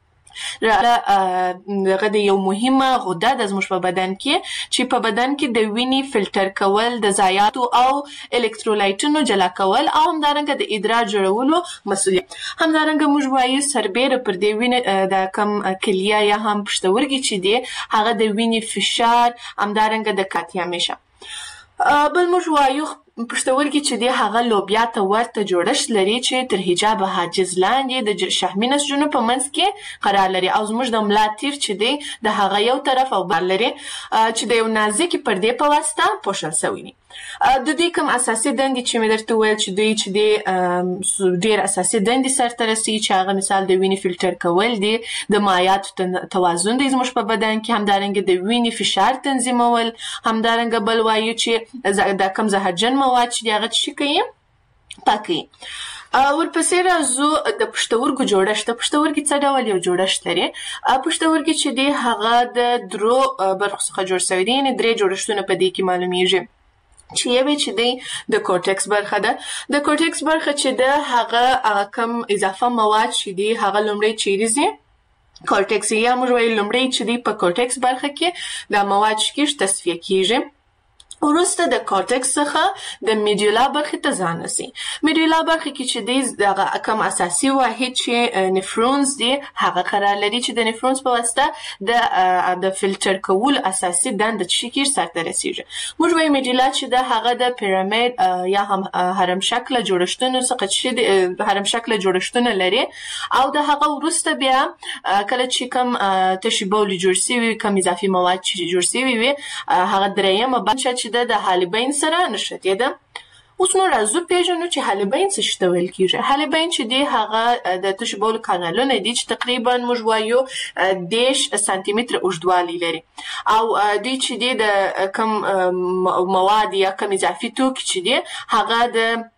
Speaker 2: دغه د یو مهمه غده د زموږ په بدن کې چې په بدن کې د وینې فلټر کول، د ضایعاتو او الکترولایټونو جلا کول او همدارنګه د ادرار جوړولو مسؤلیت. همدارنګه موږ وایو سربیره پر دې وینې د کم کلیه یا هم پښتورګي چې دی هغه د وینې فشار، همدارنګه د کاتیا میشه. بل موږ وایو پښتورګي چې دی هغه لوبیا ته ورته جوړښت لري چې تر حجاب حاجز لاندې د شحمي نسجونو په منځ کې قرار لري، او زموږ د ملا تیر چې دی د هغه یو طرف او بل لري چې د یو نازکې پردې په واسطه پوښل شوی دي. د دوی کوم اساسي دندې چې مې درته وویل چې دوی چې دی ډېر اساسي دندې سرته رسوي چې هغه مثال د وینې فلټر کول دي، د مایعاتو توازن دی زموږ په بدن کې، همدارنګه د وینې فشار تنظیمول، همدارنګه بل وایو چې د کم زهرجن مواد چې دی هغه څه کوي پاکوي. ورپسې راځو د پښتورګو جوړښت. د پښتورګي څه ډول یو جوړښت لري؟ پښتورګي چې دی هغه د درو برخو څخه جوړ شوی دی، یعنې درې جوړښتونه په دې کې معلومیږي چې یوې چې دی د کورټکس برخه ده. د کورټکس برخه چې ده هغه کم اضافه مواد چې دی هغه لومړی چیرې ځي کورټکس، یا موږ وایو لومړی چې دی په کورټکس برخه کې دا مواد چې کېږي تصفیه کېږي، وروسته د کورټکس څخه د میډیولا برخې ته ځان رسي. میډیولا برخه کې چې دی دغه کم اساسي واحد چې نفرونز دی هغه قرار لري چې د نفرونز په واسطه د د فلټر کولو اساسي دنده چې کېږي سرته رسیږي. موږ وایو میډیولا چې د هغه د پیرامید یا هم هرم شکله جوړښتونو څخه چې هرم شکله جوړښتونه لري، او د هغه وروسته بیا کله چې کم تشې بولې جوړ شوي، کم اضافي مواد چې جوړ شوي وي، هغه درېیمه برخه چې د حالبین سره نښتې ده. اوس نو راځو پیژنو چې حالبین څه شي ته ویل کېږي. حالبین چې دی هغه د تشې بولو کانالونه دي چې تقریبا موږ وایو دېرش سانتي متره اوږدوالی لري، او دوی چې دی د کم مواد یا کم اضافي توکي چې دی هغه د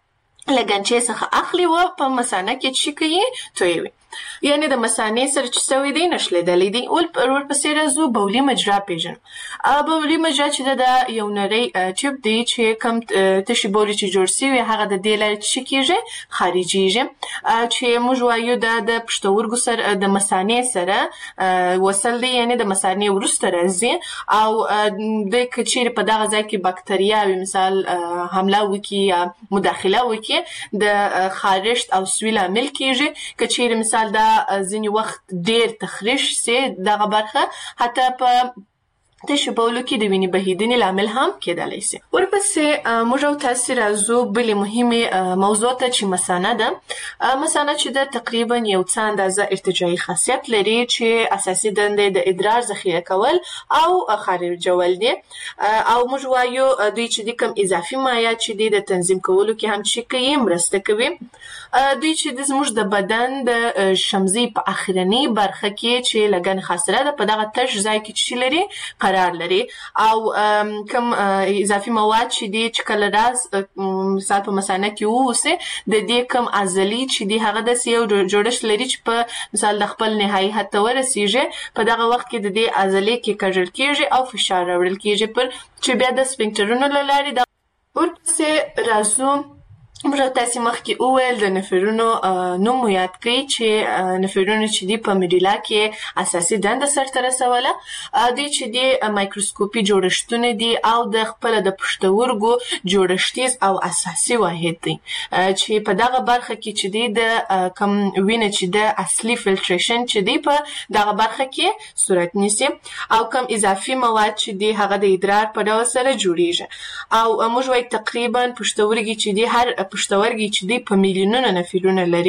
Speaker 2: لګنچې څخه اخلي و په مثانه کې چې کوي تویوي، یعنې د مثانې سره چې سوی دی نښلېدلی دی. ورپسې راځو بولي مجرا پیژنو. بولي مجرا چې ده د یو نری ټیوب دی چې کم تشې بولې چې جوړ شوي هغه د دې لارې چې کېږي خارجېږي، چې موږ وایو دا د پښتورګو سره د مثانې سره وصل دی، یعنې د مثانې وروسته راځي، او د که چیرې په دغه ځای کې بکتریاوې مثال حمله وکړي یا مداخله وکړي د خارښت او سوي لامل کېږي. که چیرې مثال دا ځینې وخت ډېر تخریش سي دغه برخه، حتی په تشو بولو کې د وینې بهیدنې لامل هم کېدلی شي. ورپسې موږ او تاسو راځو بلې مهمه موضوع ته چې مثانه ده. مثانه چې د تقریبا یو څه اندازه ارتجاعي خاصیت لري چې اساسي دندې د ادرار ذخیره کول او خارجول دي، او موږ وایو دوی چې د کوم اضافي مایعات چې د تنظیم کولو کې هم چې کوي مرسته کوي. دوی چې د زموږ د بدن د شمزي په اخرنی برخه کې چې لګن خاصره ده په دغه تش ځای کې چې لري قرار لري، او کوم اضافي مواد چې دي چې کله راز مثال په مثانه کې ووسي د دې کوم عضلې چې دي هغه د یو جوړښت لري چې په مثال د خپل نهایي حد ته ورسیږي. په دغه وخت کې د دې عضلې کې کږل کېږي او فشار راوړل کېږي پر چې بیا د سفنکټرونو له لارې د ورپسې راځو. موږ تاسو مخکې وویل د نفرونو نوم مو یاد کړئ چې نفرونو چې دی په میډیلا کې اساسي دنده سرته رسوله. دوی چې دی مایکروسکوپي جوړښتونه دي او د خپل د پښتورګو جوړښتیز او اساسي واحد دی چې په دغه برخه کې چې دی د کم وینه چې د اصلي فلټریشن چې دی په دغه برخه کې صورت نیسي، او کم اضافي مواد چې دی هغه د ادرار په ډول سره جوړیږي. او موږ وایو تقریبا پښتورګي چې دی هر پښتورګي چې دی په میلیونونو نفرونه لري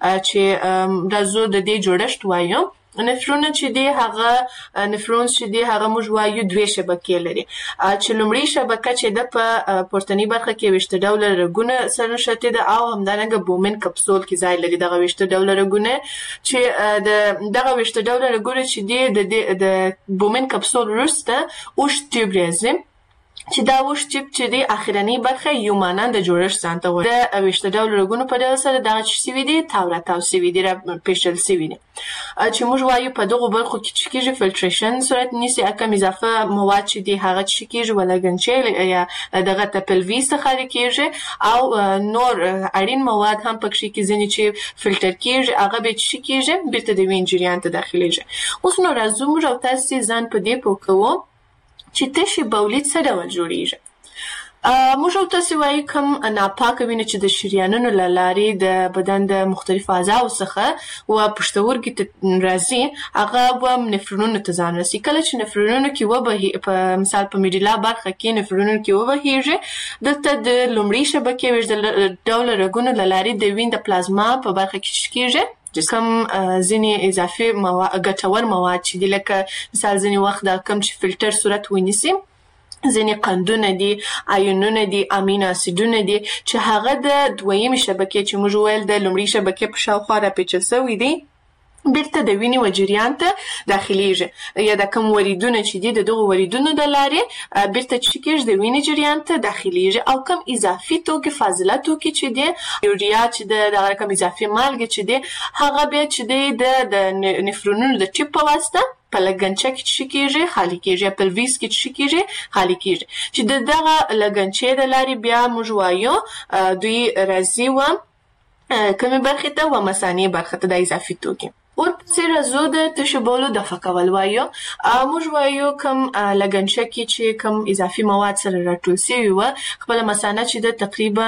Speaker 2: چې راځو د دې جوړښت وایو. نفرونه چې دی هغه نفرونز چې دی هغه موږ وایو دوه شبکې لري، چې لومړی شبکه چې د په پورتنی برخه کې وشته ډوله رګونه سره نښتې ده او همدارنګه بومن کپسول کې ځای لري. دغه وشته ډوله رګونه چې د دغه وشته ډوله رګونه چې دی د بومن کپسول وروسته اوږد ټیوب راځي چې دا وښ ټیپ چې دی اخرنی برخه یو مانند جوړښت ځان ته وایي. د ویشته ډول رګونو په ډول سره دغه چې سوي دي تاو را تاو سوي دي، را پیچل سوي دي، چې موږ وایو په دغو برخو کې چې کېږي فلټریشن صورت نیسي. کم اضافه مواد چې دي هغه چې کېږي ولګنچې یا دغه ته پلوي څخه خالي کېږي، او نور اړین مواد هم پکې کې ځینې چې فلټر کېږي هغه به چې کېږي بیرته د وین جریان ته داخليږي. اوس نو راځو موږ او تاسو ځان په دې پوه کوو چې تشې بولید څه ډول جوړیږي. موږ او تاسو وایو کوم ناپاکه وینه چې د شریانونو له لارې د بدن د مختلفو اعضاو څخه و پښتورګي ته راځي هغه و نفرونونو ته ځان رسي. کله چې نفرونونو کې وبهي په مثال په میډیلا برخه کې نفرونونو کې وبهیږي دلته د لومړي شبکې ویش ډول رګونو له لارې د وین د پلازما په برخه کې کېږي، کوم ځینې اضافي مواد ګټور مواد چې د لکه مثال ځینې وخت د کوم چې فلټر صورت ونیسي، ځینې قندونه دي، آیونونه دي، امینو اسیدونه دي چې هغه د دویمې شبکې چې موږ ویل د لومړۍ شبکې په شاوخوا راپیچل شوي دي بیرته د وینې و جریان ته داخليږي، یا د کوم وریدونه چې دي د دغو وریدونو د لارې بیرته چې کېږي د وینې جریان ته داخليږي، او کوم اضافي توکي فاضله توکي چې دي یوریا چې د دغه کوم اضافي مالګې چې دي هغه بیا چې دی د نفرونونو د ټیپ په واسطه په لګنچه کې چې کېږي خالي کېږي، په لویس کې چې کېږي خالي کېږي، چې د دغه لګنچې د لارې بیا موږ وایو دوی راځي و کومې برخې ته و مثانې برخه ته د اضافي توکي. ورپسې راځو د تشو بولو دفع کول وایو. موږ وایو کوم لګنچه کې چې کوم اضافي مواد سره راټول شوي وه خپله مثانه چې د تقریبا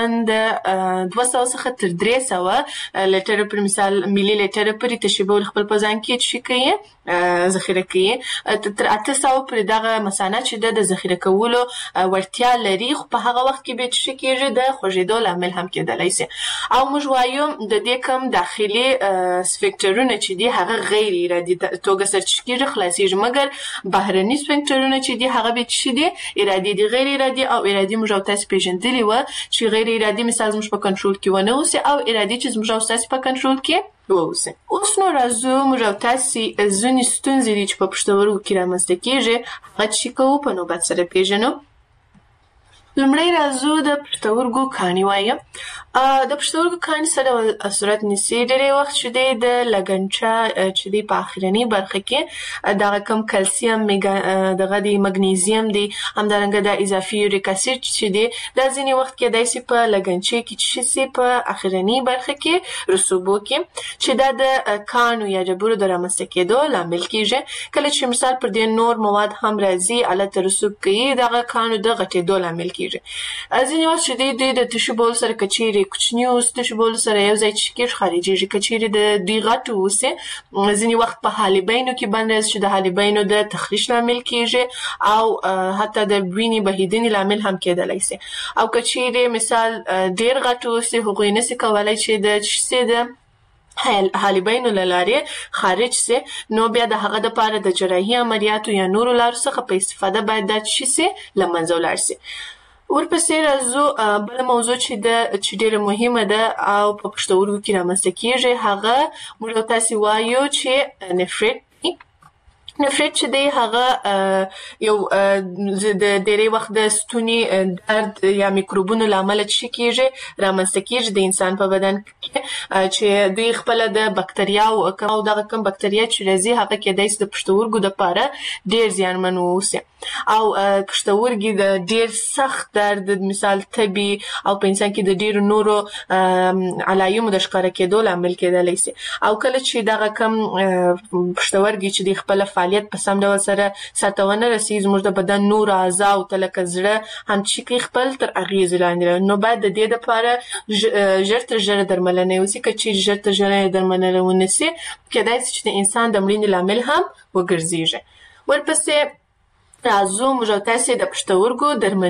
Speaker 2: د دوه سوه څخه تر درې سوه لیټره پر مثال ملي لیټره پورې تشو بول خپل په ځان کې چې کوي ذخیره کوي، تر اته سوه پورې دغه مثانه چې د ذخیره کولو وړتیا لري، خو په هغه وخت کې به چې کېږي د خوږېدو لامل هم کېدلی شي. او موږ وایو د دې کوم داخلي سفنکټرونه چې دي هغه غیر ارادي توګه سرچ کېږي خلاصيږي، مګر بهرني سفنکټرونه چې دي هغه به چې دي ارادي دي. غیر ارادي او ارادي موږ او تاسو پیژندلي و چې غیر ارادي مثال زموږ په کنټرول کې ونه اوسي او ارادي چې زموږ او تاسو په کنټرول کې ووسي. اوس نو راځو موږ او تاسو ځینې ستونزې دي چې په پښتورګو کې رامنځته کېږي هغه چې کوو په نوبت سره پیژنو. لومړی راځو د پښتورګو کاڼي وایو. د پښتورګو کاڼي څه ډول صورت نیسي؟ ډېری وخت چې دی د لګنچه چې دی په اخرنۍ برخه کې دغه کم کلسیم دغه دی مګنیزیم دی همدارنګه د اضافي یوریک اسید چې دی دا ځینې وخت کېدای شي په لګنچې کې چې شي په اخرنۍ برخه کې رسوبو کې چې دا د کاڼو یا ډبرو د رامنځته کېدو لامل کېږي. کله چې مثال پر دې نور مواد هم راځي حالت رسوب کوي دغه کاڼو د غټېدو لامل کېږي. کیږي. ځینې وخت چې د د تشو بول سره کچيري کوچنی اوس تشو بول سره یو ځای چې خارجيږي کچيري د دی غټ اوسه ځینې وخت په حالبینو کې باندې چې د حالبینو د تخریش لامل کیږي او حتی د وینې بهیدنې لامل هم کېدلی شي. او کچيري مثال ډیر غټ اوسه هغوی نشي کولای چې د چسه د حالبینو لاره خارج سي نو بیا د هغه د پاره د جراحي عملیاتو یا نورو لارو څخه په استفاده باید د چسه لمنځه ولاړ شي. ورپسې راځو بل موضوع چې د چې ډیره مهمه ده او په پښتورګو کې رامنځته کیږي هغه موږ تاسو وایو چې نفرت نفرت چې دی هغه یو د ډېری وخت د ستوني درد یا میکروبونو لامل چې کیږي رامنځته کیږي د انسان په بدن کې چې دوی خپل د بکتریا او کوم دغه کوم بکتریا چې راځي هغه کې د پښتورګو د پاره ډېر زیانمن اوسي او پښتورګي د ډېر سخت درد مثال تبي او په انسان کې د ډېر نورو علایمو د ښکارا کېدو لامل کېدلی شي. او کله چې دغه کوم پښتورګي چې د خپل فعالیت په سم ډول سره ساتونه رسي زموږ د بدن نور اعضاء او تلکه زړه هم چې خپل تر اغیز لاندې نو بعد د دې لپاره ژر تر ژره درملنه وسی چې ژر تر ژره درملنه ونسی کېدای شي چې د انسان د مړینې لامل هم وګرځيږي. ورپسې راځو موږ تاسو د پښتورګو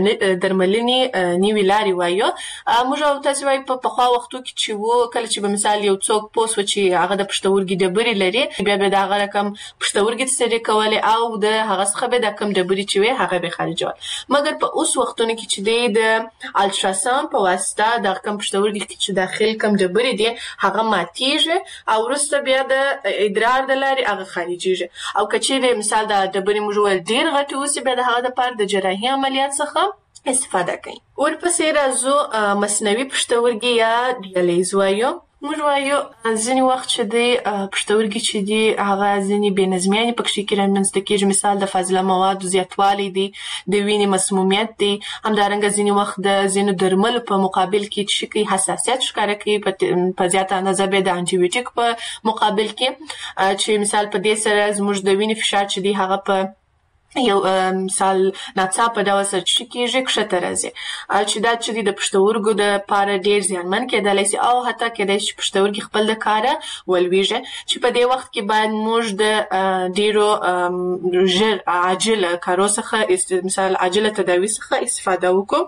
Speaker 2: درملنې نیوی لاري وایو. موږ تاسو وایو په پخوا وختو کې چې وو کله چې په مثال یو څوک پوس و چې هغه د پښتورګي ډبرې لري بیا به دا هغه رقم پښتورګي څخه کولای او د هغه څخه به د کم ډبرې چې وي هغه به خارجول. مګر په اوس وختونو کې چې د الټراساوند په واسطه د کم پښتورګي چې داخل کم ډبرې دي هغه ماتيږي او وروسته بیا د ادرار د لاري هغه خارجيږي او کچې مثال د ډبرې موږ ول ډیر غټ اوسې به د هغه د پاره د جراحي عملیات څخه استفاده کوي. ورپسې راځو مصنوعي پښتورګي یا ډیالیز وایو. موږ وایو ځینې وخت چې د پښتورګي چې دی هغه ځینې بې نظمیانې پکې کې رامنځته کېږي مثال د فاضله موادو زیاتوالی دی د وینې مسمومیت دی همدارنګه ځینې وخت د ځینو درملو په مقابل کې چې کوي حساسیت ښکاره کوي په زیاته اندازه به د انټي بیوټیک په مقابل کې چې مثال په دې سره زموږ د وینې فشار چې دی هغه په یو مثال ناڅاپه ډول سره چې کېږي کښته راځي چې دا چې د پښتورګو د پاره ډېر زیانمن کېدلی شي او حتی کېدای شي پښتورګي خپل د کاره ولویږي چې په دې وخت کې باید موږ د ډېرو ژر عاجله کارو څخه مثال عاجله تداوي څخه استفاده وکړو.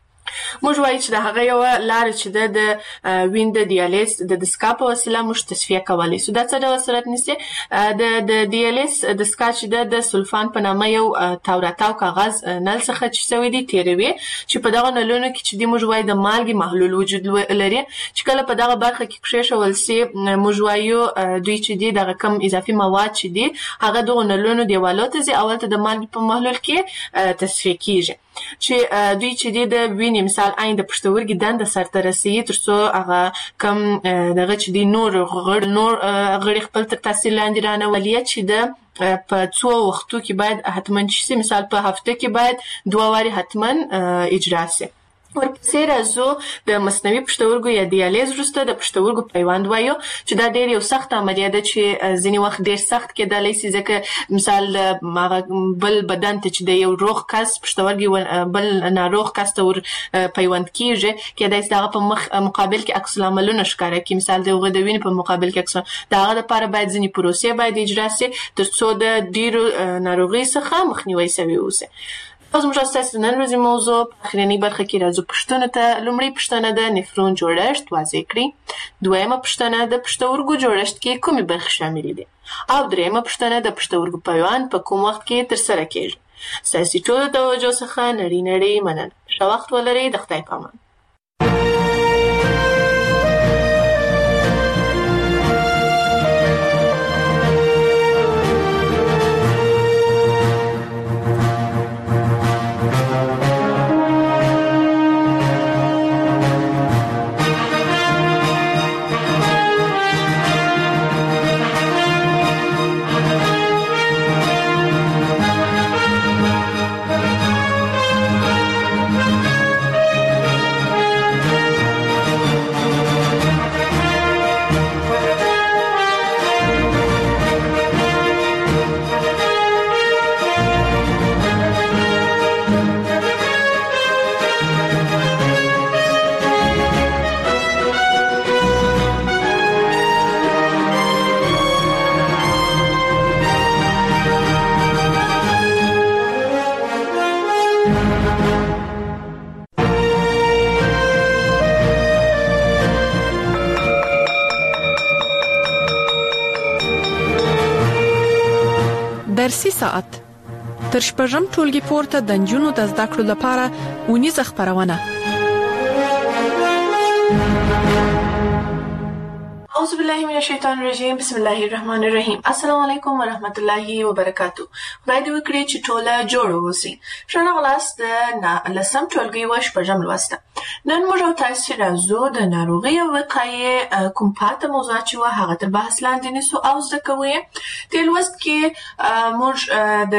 Speaker 2: موږ وایو چې د هغه یو لار چې د وین د دیالیز د دسکا په وسیله موږ تصفیه کولی شو. دا څه ډول صورت نیسي د د دیالیز دسکا چې د سلفان په نامه یو تاوراتاو کاغذ نل څخه چې سوي دي تیروي چې په دغه نلونو کې چې د موږ وایو د مالګې محلول وجود لري چې کله په دغه برخه کې کښېښول سي موږ وایو دوی چې دي دغه کم اضافي مواد چې دي هغه دغه نلونو دیوالو ته ځي اول ته د مالګې په محلول کې تصفیه کیږي چې دوی چې دي د وینې مثال عین د پښتورګي دنده سرته رسوي ترڅو هغه کم دغه چې دي نور غړ نور غړي خپل تر تاثیر لاندې رانولي چې د په څو وختو کې باید حتمن شي مثال په هفته کې باید دوه واري حتمن اجرا شي. ورپسې راځو د مصنوعي پښتورګو یا دیالیز وروسته د پښتورګو پیوند وایو چې دا ډېر یو سخت عملیه ده چې ځینې وخت ډېر سخت کېدلی شي ځکه مثال بل بدن ته چې د یو روغ کس پښتورګي بل ناروغ کس ته ور پیوند کېږي کېدای شي د هغه په مقابل کې عکس العملونه ښکاره کړي مثال د هغه د وینې په مقابل کې عکس د هغه لپاره باید ځینې پروسې باید اجرا شي ترڅو د ډېرو ناروغۍ څخه مخنیوی شوی اوسي. اوس موږ تاسو نن ورځې موضوع په اخرنۍ برخه کې راځو پوښتنه ته. لومړی پوښتنه د نفرون جوړښت واضح کړئ. دویمه پوښتنه د پښتورګو جوړښت کې کومې برخې شاملې دي او دریمه پوښتنه د پښتورګو پیوند په کوم وخت کې ترسره کېږي. ستاسو ټولو توجه څخه نړۍ نړۍ مننه. ښه وخت ولرئ. د خدای په امان.
Speaker 1: درسي ساعت تر شپږم ټولګي پورته د نجونو د زده کړو لپاره ونیزه خپرونه.
Speaker 2: اعوذ بالله من الشیطان الرجیم. بسم الله الرحمن الرحیم. السلام علیکم ورحمت الله وبرکاتو. خدای دې وکړي چې ټوله جوړ اوسئ. شنو غلاس د لسم ټولګي و شپږم لوسته. نن موږ او تاسو راځو د ناروغي او وقایې کوم پاتې موضوع چې و هغه تر بحث لاندې نیسو او زده کوو. د لوست کې موږ د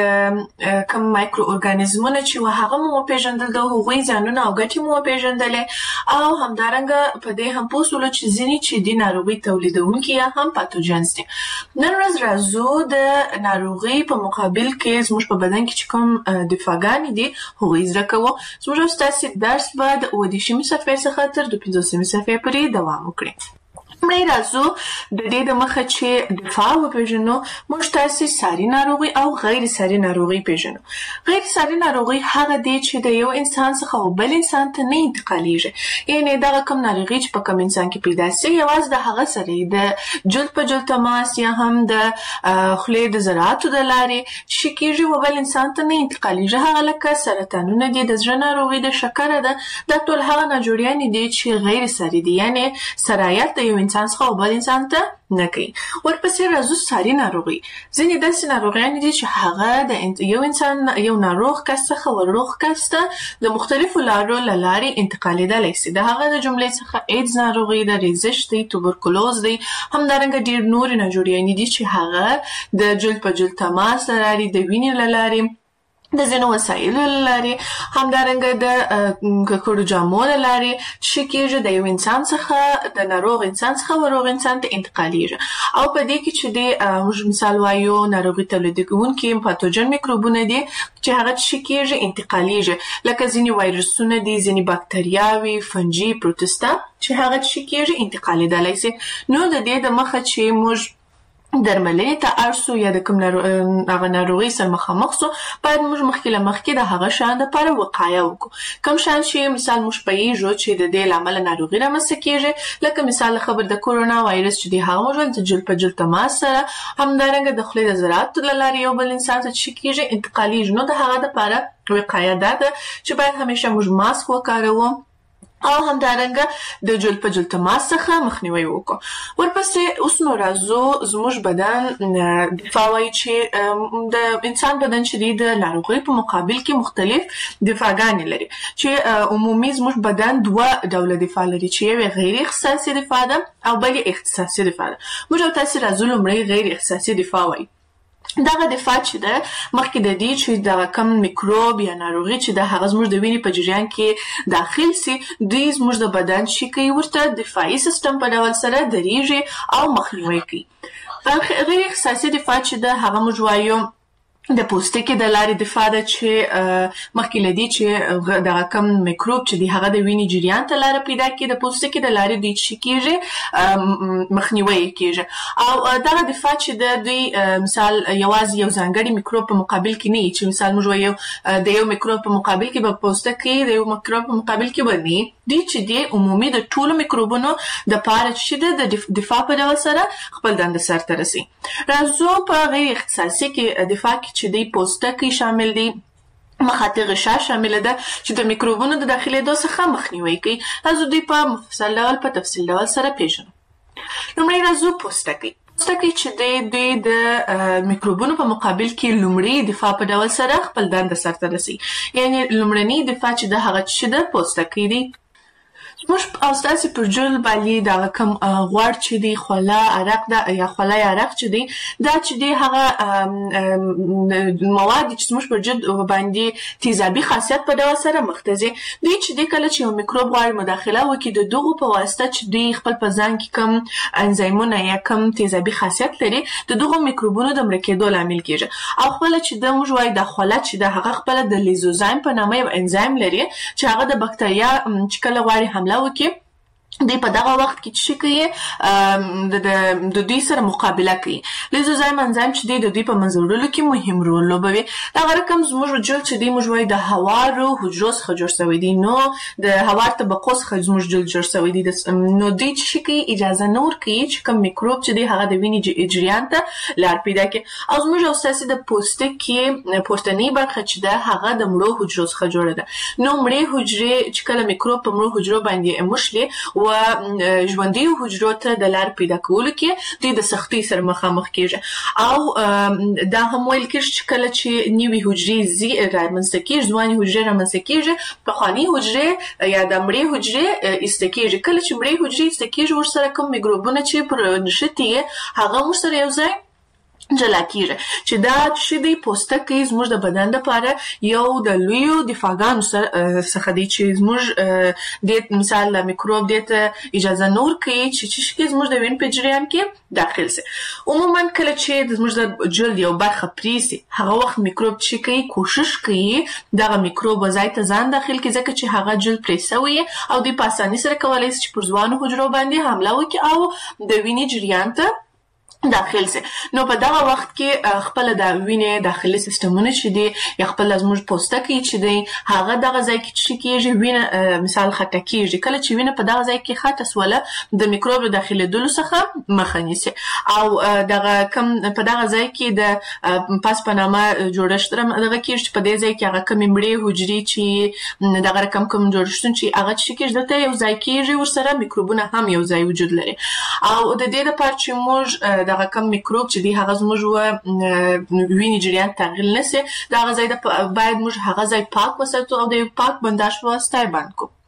Speaker 2: کوم مایکرو ارګانیزمونه چې و هغه مو پیژندل، د هغوی ځانونه او ګټې مو پیژندلې او همدارنګه په دې هم پوه شولو چې ځینې چې د ناروغي تولیدونکي یا هم پاتوجنز دي. نن ورځ راځو د ناروغي په مقابل کې زموږ په بدن کې چې کوم دفاعګانې دي هغوی زده کوو. زموږ ستاسې درس به د اووه دېرشمې صفحې څخه تر دوه پنځوسمې صفحې پورې دوام وکړي. لومړی راځو د دې د مخه چې دفاع وپېژنو. موږ تاسې ساري ناروغي او غیر ساري ناروغي پېژنو. غیر ساري ناروغي هغه دی چې د یو انسان څخه بل انسان ته نه انتقالېږي. یعنې دغه کوم ناروغي چې په کوم انسان کې پیدا سي یوازې د هغه سره د جلد په جلد تماس یا هم د خولې د ذراتو د لارې چې کېږي و بل انسان ته نه انتقالېږي. هغه لکه سرطانونه دي، د زړه ناروغي، د شکره ده. دا ټول هغه ناجوړیانې دي چې غیر ساري دي، یعنې سرایت د یو انسان څخه بل انسان ته نه کوي. ورپسې راځو ساري ناروغي. ځینې داسې ناروغیانې دي چې هغه د یو انسان یو ناروغ کس څخه ورروغ کس ته د مختلفو لارو له لارې انتقالېدلی سي. د هغه د جملې څخه ایډز ناروغي ده، ریزش دی، توبرکلوز دی، همدارنګه ډېر نورې ناجوړیانې دي چې هغه د جلد په جلد تماس له لارې، د وینې له لارې، د ځینو وسایلو له لارې، همدارنګه د ککړو جامو له لارې چې کېږي د یو انسان څخه د ناروغ انسان څخه ورروغ انسان ته انتقالېږي. او په دې کې چې د موږ مثال وایو ناروغي تولیدونکي پاتوجن میکروبونه دي چې هغه چې کېږي انتقالېږي، لکه ځینې وایرسونه دي، ځینې باکتریاوې، فنجي، پروتستا چې هغه چې کېږي انتقالېدلی سي. نو د دې د مخه چې موږ درملنې ته اړ سو یا د کوم هغه ناروغۍ سره مخامخ سو باید موږ مخکې له مخکې د هغه شیانو دپاره وقایه وکړو. کوم شیان چې مثال موږ پوهېږو چې د دې له امله ناروغي رامنځته کېږي، لکه مثال خبر د کورونا وایرس چې دی هغه موږ د جلد په جلد تماس سره، همدارنګه د خولې د ذراتو له لارې یو بل انسان ته چې کېږي انتقالېږي. نو د هغه دپاره وقایه دا ده چې باید همیشه موږ ماسک وکاروو او همدارنګه د جلد په جلد تماس څخه مخنیوي وکړو. ورپسې اوس نو راځو زموږ بدن دفاع وایي چې د انسان بدن چې دی د ناروغۍ په مقابل کې مختلف دفاعګانې لري، چې عمومي زموږ بدن دوه ډوله دفاع لري، چې یو غیر اختصاصي دفاع ده او بل اختصاصي دفاع ده. موږ او تاسې راځو لومړی غیر اختصاصي دفاع وایي. دغه دفاع چې ده مخکې د دې چې دغه کم میکروب یا ناروغي چې ده هغه زموږ د وینې په جریان کې داخل سي، دوی زموږ د بدن چې کوي ورته دفاعي سیستم په ډول سره درېږي او مخنیوي کوي. غیر اختصاصي دفاع چې ده هغه موږ وایو د پوستکي د لارې دفاع ده چې مخکې له دې چې دغه کم میکروب چې دی هغه د وینې جریان ته لاره پیدا کړي، د پوستکي د لارې دوی چې کېږي مخنیوی کېږي. او دغه دفاع چې د دوی مثال یوازې یو ځانګړي میکروب په مقابل کې نه وي، چې مثال موږ وایو د یو میکروب په مقابل کې به پوستکي د یو میکروب په مقابل کې به نه، دوی چې دی عمومي د ټولو میکروبونو دپاره چې د دفاع په ډول سره خپل دنده سرته رسي. راځو په غیر اختصاصي کې دفاع کې چې دی پوستکی شامل دی، مخاطی غشا شامل ده چې د میکروبونو د داخلېدو څخه مخنیوي کوي. راځو دوی په مفصل ډول په تفصیل ډول سره پیژنو. لومړی راځو پوستکی. پوستکی چې دی دوی د میکروبونو په مقابل کې لومړی دفاع په ډول سره خپل دنده سرته رسي، یعنې لومړنی دفاع چې ده هغه چې ده پوستکی دی. موږ او ستاسې پر جلد باندې دغه کوم غوړ چې دی، خوله، عرق ده یا خوله یا عرق چې دی، دا چې دی هغه مواد چې زموږ پر جلد باندې تیزابي خاصیت په ډول سره مختزي. دوی چې دی کله چې یو میکروب غواړي مداخله وکړي، د دغو په واسطه چې دوی خپل په ځان کې کوم انزایمونه یا کوم تیزابي خاصیت لري، د دغو میکروبونو د مړه کېدو لامل کېږي. او خپله چې د موږ وایو د خوله چې ده هغه خپله د لیزوزایم په نامه یو انزایم لري چې هغه د بکتریا چې کله غواړي حمله وکړي دی په دغه وخت کې چې کوي د د دوی سره مقابله کوي. لیزوزایم انزایم چې دی د دوی په منځ کې مهم رول لوبوي. دغه رقم زموږ جلد چې دی موږ وایي د هوارو حجرو څخه جوړ شوی دی، نو د هوار طبقو څخه زموږ جلد جوړ شوی دی. نو دوی چې کوي اجازه نه ورکوي چې کوم میکروب چې دی هغه د وینې جریان ته لار پیدا کړي. او زموږ او ستاسې د پوستکي پورتنۍ برخه چې ده هغه د مړو حجرو څخه جوړه ده. نو مړې حجرې چې کله میکروب په مړو حجرو باندې مشلي و ژوندۍ حجرو ته د لار پیدا کولو کې دوی د سختۍ سره مخامخ کیږي. او دا هم ویل کېږي چې کله چې نوې حجرې زی رامنځته کېږي، ځوانې حجرې رامنځته کېږي، پخوانۍ حجرې یا د مړې حجرې ایسته کېږي. کله چې مړې حجرې ایسته کېږي ورسره کوم میکروبونه چې پر نښتي هغه ورسره یو ځای جلا کیږي. چې دا چې دی پوستکی زموږ د بدن لپاره یو د لویو دفاعګانو څخه دی چې زموږ د مثال د میکروب دې ته اجازه نه ورکوي چې چې زموږ د وینې په جریان کې داخل سي. عموما کله چې زموږ د جلد یو برخه پریسي هغه وخت میکروب چې کوي کوشش کوي دغه میکروب ځای ته ځان داخل کړي، ځکه چې هغه جلد پریسوي او دوی په اسانۍ سره کولی شي چې پر ځوانو حجرو باندې حمله وکړي او د وینې جریان ته داخل سي. نو په دغه وخت کې خپل د وینې داخلي سیستمونه چې دي یا خپل زموږ پوستکی چې دی هغه دغه ځای کې چې کېږي وینه مثال خټه کېږي. کله چې وینه په دغه ځای کې خټه سوله د میکروب د داخلېدلو څخه مخه نیسي. او دغه کم په دغه ځای کې د پاس په نامه جوړښت دغه کېږي چې په دې ځای کې هغه کمې مړې حجرې چې دغه رقم کوم جوړښتونه چې هغه چې کېږي دلته یو ځای کېږي، ورسره میکروبونه هم یو ځای وجود لري. او د دې لپاره چې موږ دغه کم میکروب چې دی هغه زموږ وینې جریان تغییر نشي، دغه ځای باید موږ هغه ځای پاک وساتو او د پاک بنداژ په واسطه یې بند کړو.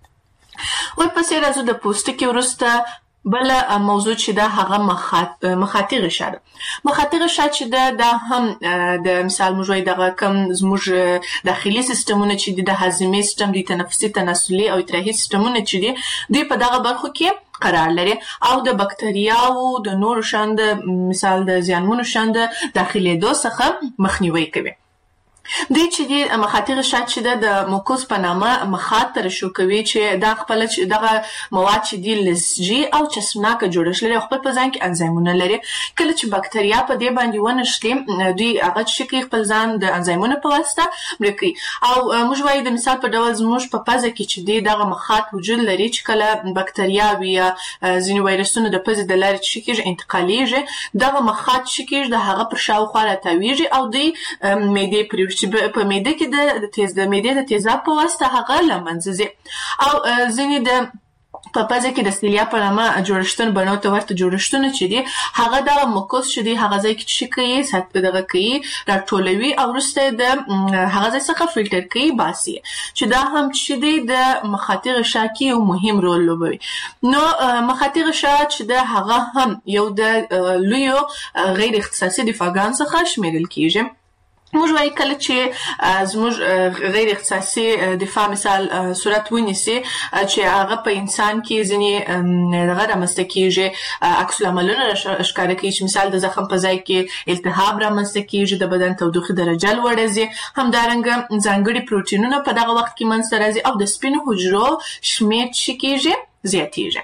Speaker 2: ورپسې راځو د پوستکي وروسته بل موضوع چې ده هغه مخاطي غشا ده. مخاطي غشا چې ده دا هم د مثال موږ وایي دغه کم زموږ داخلي سیستمونه چې دي د هاضمې سیستم دي، تنفسي تناسلي او ادراحي سیستمونه چې دي دوی په دغه برخو کې قرار لري او د بکتریاو د نورو شان د مثال د زیانمنو شان د داخلېدو څخه مخنیوي کوي. دوی چې دی مخاطي غشا چې ده د موکوس په نامه مخاط ترشح کوي چې دا خپل دغه مواد چې دي لزجي او چسبناکه جوړښت لري او خپل په ځان کې انزایمونه لري. کله چې بکتریا په دې باندې ونښلي دوی هغه چې کوي خپل ځان د انزایمونو په واسطه مړه کوي. او موږ وایو د مثال په ډول زموږ په پزه کې چې دی دغه مخاط وجود لري چې کله بکتریاوې یا ځینې وایرسونه د پزې د لارې چې کېږي انتقالیږي، دغه مخاط چې کېږي د هغه پر شاوخوا راتاویږي او دوی معدې پرې چې په معده کې د تیز د معدې د تیزاب په واسطه هغه له منځه ځي. او ځینې د په پزه کې د سیلیا په نامه جوړښتونه بڼو ته ورته جوړښتونه چې دي هغه دغه موکوس چې دی هغه ځای کې چې کوي سات دغه کوي راټولوي او وروسته د هغه ځای څخه فلټر کوي باسي، چې دا هم چې دی د مخاطي غشا کې یو مهم رول لوبوي. نو مخاطي غشا چې د هغه هم یو د لویو غیر اختصاصي دفاعګانو څخه شمیرل کېږي. موږ وایي کله چې زموږ غیر اختصاصي دفاع مثال صورت ونیسي چې هغه په انسان کې ځینې دغه رامنځته کېږي، عکس العملونه ښکاره کوي چې مثال د زخم په ځای کې التهاب رامنځته کېږي، د بدن تودوخې درجه لوړه ځي، همدارنګه ځانګړي پروټینونه په دغه وخت کې منځته راځي او د سپینو حجرو شمېر چې کېږي زیاتېږي.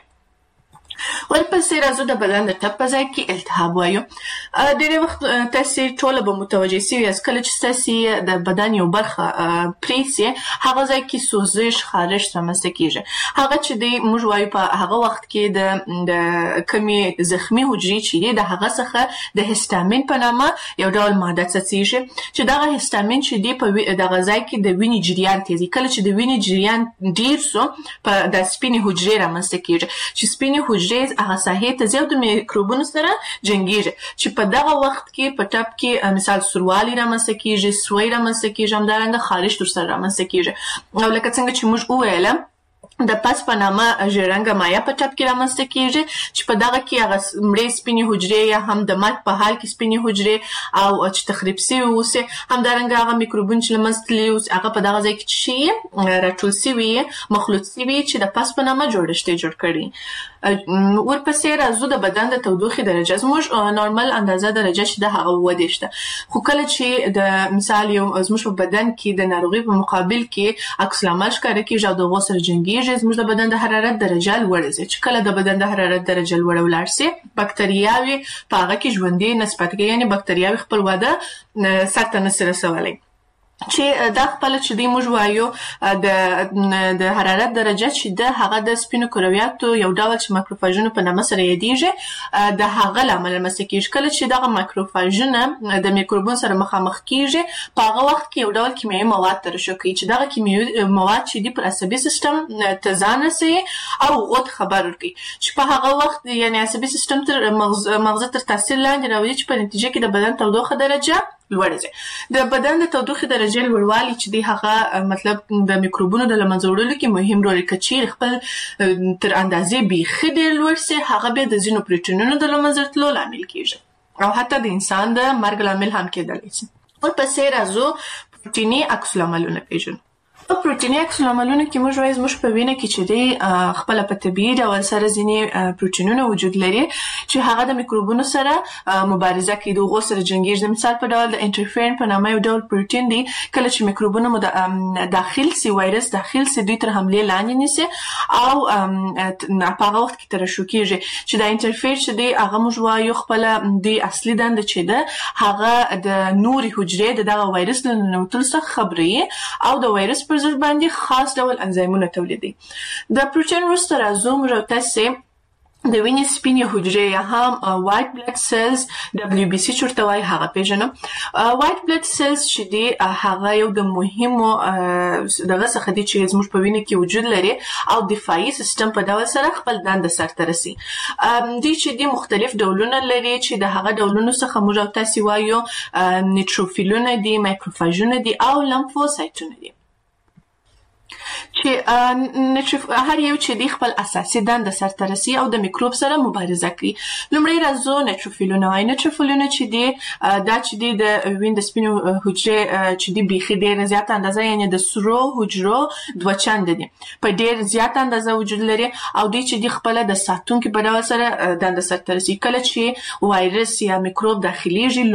Speaker 2: ورپسې راځو د بدن د ټپ په ځای کې التهاب وایو. ډېری وخت تاسې ټوله به متوجه سوي یاست کله چې ستاسې د بدن یو برخه پرې سي هغه ځای کې سوزش خارش رامنځته کېږي. هغه چې دی موږ وایو په هغه وخت کې د د کمې زخمي حجرې چې دي د هغه څخه د هستامین په نامه یو ډول ماده څڅېږي چې دغه هستامین چې دی په دغه ځای کې د وینې جریان تېزوي. کله چې د وینې جریان ډېر سو په د سپینې حجرې رامنځته کېږي چې سپینې حجرې هغه ساحې ته ځي او د میکروبونو سره جنګېږي چې په دغه وخت کې په ټپ کې مثال سوروالی رامنځته کېږي، سوی رامنځته کېږي، همدارنګه خارش ورسره رامنځته کېږي. او لکه څنګه چې موږ وویله د پس په نامه ژیړرنګه مایع په ټپ کې رامنځته کېږي چې په دغه کې هغه مړې سپینې حجرې یا هم د مرګ په حال کې سپینې حجرې او چې تخریب سوي اوسي، همدارنګه هغه میکروبونه چې له منځه تللي اوسي هغه په دغه ځای کې چې شي راټول سوي مخلوط سوي چې د پس په نامه جوړښت یې جوړ کړي. ورپسې راځو د بدن د تودوخې درجه. زموږ نارمل اندازه درجه چې ده هغه اووه دېرش ده، خو کله چې د مثال یو زموږ په بدن کې د ناروغۍ په مقابل کې عکس العمل ښکاره کېږي او د هغو سره جنګېږي کیږي زموږ د بدن د حرارت درجه لوړه شي. چې کله د بدن د حرارت درجه لوړه ولاړ شي بکتریاوي په هغه کې ژوندۍ نسبت کوي، یعنی بکتریاوي خپل وده سرته نشي رسولی. چې دا خپل چې دی موږ وایو د د حرارت درجه چې د هغه د سپینو کرویاتو یو ډول چې مایکروفاژونه په نامه سره یادېږي د هغه لامل رامنځته کیږي. کله چې دغه مایکروفاژونه د میکروبونو سره مخامخ کیږي په هغه وخت کې یو ډول کیمیاوي مواد ترشح کوي چې دغه کیمیاوي مواد چې دی پر عصبي سیستم ته ځان رسوي او غوت خبر ورکوي چې په هغه وخت یعنی عصبي سیستم تر مغز مغز تر تاثیر لاندې راوړي چې په نتیجه کې د بدن تودوخه درجه لوړه شي. د بدن د تودوخې درجه لوړوالی چې دی هغه مطلب د میکروبونو د لمنځه وړلو کې مهم رول لري. چې خپل تر اندازې بیخي ډېر لوړ شي هغه بیا د ځینو پروټینونو د لمنځه تلو لامل کیږي او حتی د انسان د مرګ لامل هم کېدلی شي. ورپسې راځو پروټیني عکس العملونه پیژنو. په پروټیني عکس العملونو کې موږ وایو زموږ په وینه کې چې دی خپل په طبیعي ډول سره ځینې پروټینونه وجود لري چې هغه د میکروبونو سره مبارزه کوي، د هغو سره جنګیږي. د مثال په ډول د انټرفیرن په نامه یو ډول پروټین دی، کله چې میکروبونه مو داخل سي وایرس داخل سي دوی تر حملې لاندې نیسي او په هغه وخت کې ترشح کیږي چې د انټرفیر چې دی هغه موږ وایو خپل د اصلي دنده چې ده هغه د نوري حجرې د دغه وایرس له ننوتلو څخه خبروي او د وایرس پر ضد باندې خاص ډول انزایمونه تولیدوي. د پروټین وروسته راځو موږ تاسې د وینې سپینې حجرې یا هم وایټ بلډ سیلز دبلیو بي سي چې ورته وایي هغه پیژنو. وایټ بلډ سیلز چې دی هغه یو د مهمو دغه څخه دی چې زموږ په وینه کې وجود لري او دفاعي سیستم په ډول سره خپل دنده سرته رسي. دوی چې دی مختلف ډولونه لري چې د هغه ډولونو څخه موږ تاسې وایو نیټروفیلونه دي، مایکروفاژونه دي او لمفوسایټونه دي. چې هر یو چې دی خپل اساسي دنده سرته رسي او د میکروب سره مبارزه کوي. لومړی راځو نیټروفیلونه وایي. نیټروفیلونه چې دی دا چې دی د وینې د سپینو حجرې چې دی بیخي ډېره زیاته اندازه یعنی د سرو حجرو دوه چنده دي، په ډېر زیاته اندازه وجود لري او دوی چې دی خپله د ساتونکي په ډول سره دنده سرته رسي. کله چې وایرس یا میکروب داخلیږي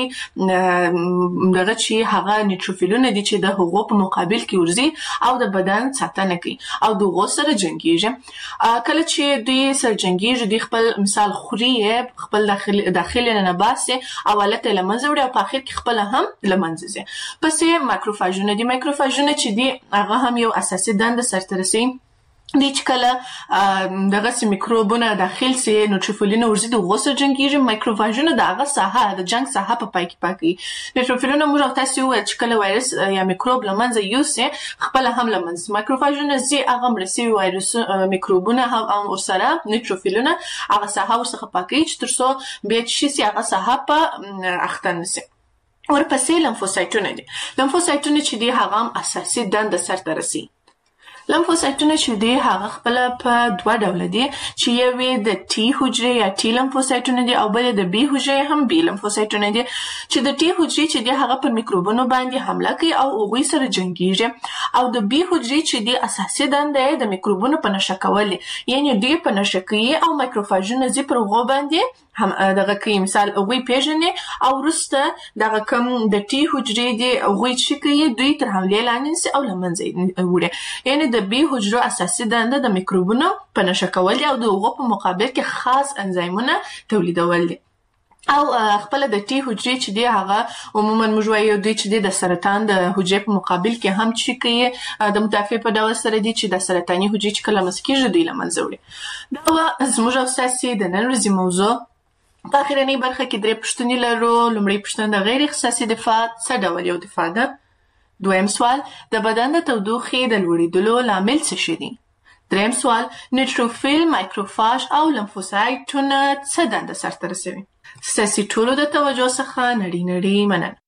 Speaker 2: لومړی دغه چې هغه نیټروفیلونه دي چې د هغو په مقابل کې ورځي او د بدن ساتنه کوي او د هغو سره جنګیږي. کله چې دوی سره جنګیږي دوی خپل مثال خوري خپل داخل نه باسي او حالت له منځه وړي او په اخر کې خپل هم له منځه ځي. پسې مایکروفاژونه دي. مایکروفاژونه چې دي هغه هم یو اساسي دنده سرته رسوي. دی چې کله دغه میکروبونه داخل سي نیټروفیلونه ورځي د هغو سره جنګیږي. مایکروفاژونه د هغه ساحه د جنګ ساحه په پای کې پاکوي. نیټروفیلونه موږ تاسې وویل چې کله وایرس یا میکروب له منځه یوسي خپله هم له منځه. مایکروفاژونه ځي هغه مړه سوي وایرس میکروبونه هم ورسره نیټروفیلونه هغه ساحه ورڅخه پاکوي چې تر څو بیا چې شي سي هغه ساحه په اخته نه سي. ورپسې لمفوسایټونه دي. لمفوسایټونه چې دي هغه هم اساسي دنده سرته رسي. لمفوسایټونه چې دي هغه خپل په دوه ډوله دي چې یو د ټي حجرې یا ټي لمفوسایټونه دي او بل د بي حجرې هم بي لمفوسایټونه دي. چې د ټي حجرې چې دي هغه پر میکروبونو باندې حمله کوي او هغوی سره جنګیږي او د بي حجرې چې دي اساسي دنده یې د میکروبونو په نشه کول دي، یعنی دوی په نشه کوي او مایکروفاژونه ځي پر هغو باندې هم دغه کوي. مثال هغوی پیژني او وروسته دغه کوم د ټي حجرې دي هغوی چې کوي دوی تر حملې لاندې نیسي او له منځه وړي. یعنی د بي حجرو اساسي دنده د میکروبونو په نشه کول دي او د هغو په مقابل کې خاص انزایمونه تولیدول دي. او خپل د ټي حجرې چې دی هغه عموما موږ وایو دوی چې دی د سرطان د حجرې په مقابل کې هم چې کوي د مدافع په ډول سره دي چې د سرطاني حجرې چې کله مسکیږي دوی له منځه وړي. دا زموږ او ستاسې د نن ورځې موضوع. په اخرنۍ برخه کې درې پوښتنې لرو. لومړۍ پوښتنه د غیر اختصاصي دفاع څه ډول یو دفاع ده؟ دویم سوال د بدن د تودوخې د لوړېدلو لامل څه شي دي؟ دریم سوال نیټروفیل، مایکروفاژ او لمفوسایټونه څه دنده سرته رسوي؟ ستاسې ټولو د توجه څخه نړۍ نړۍ مننه.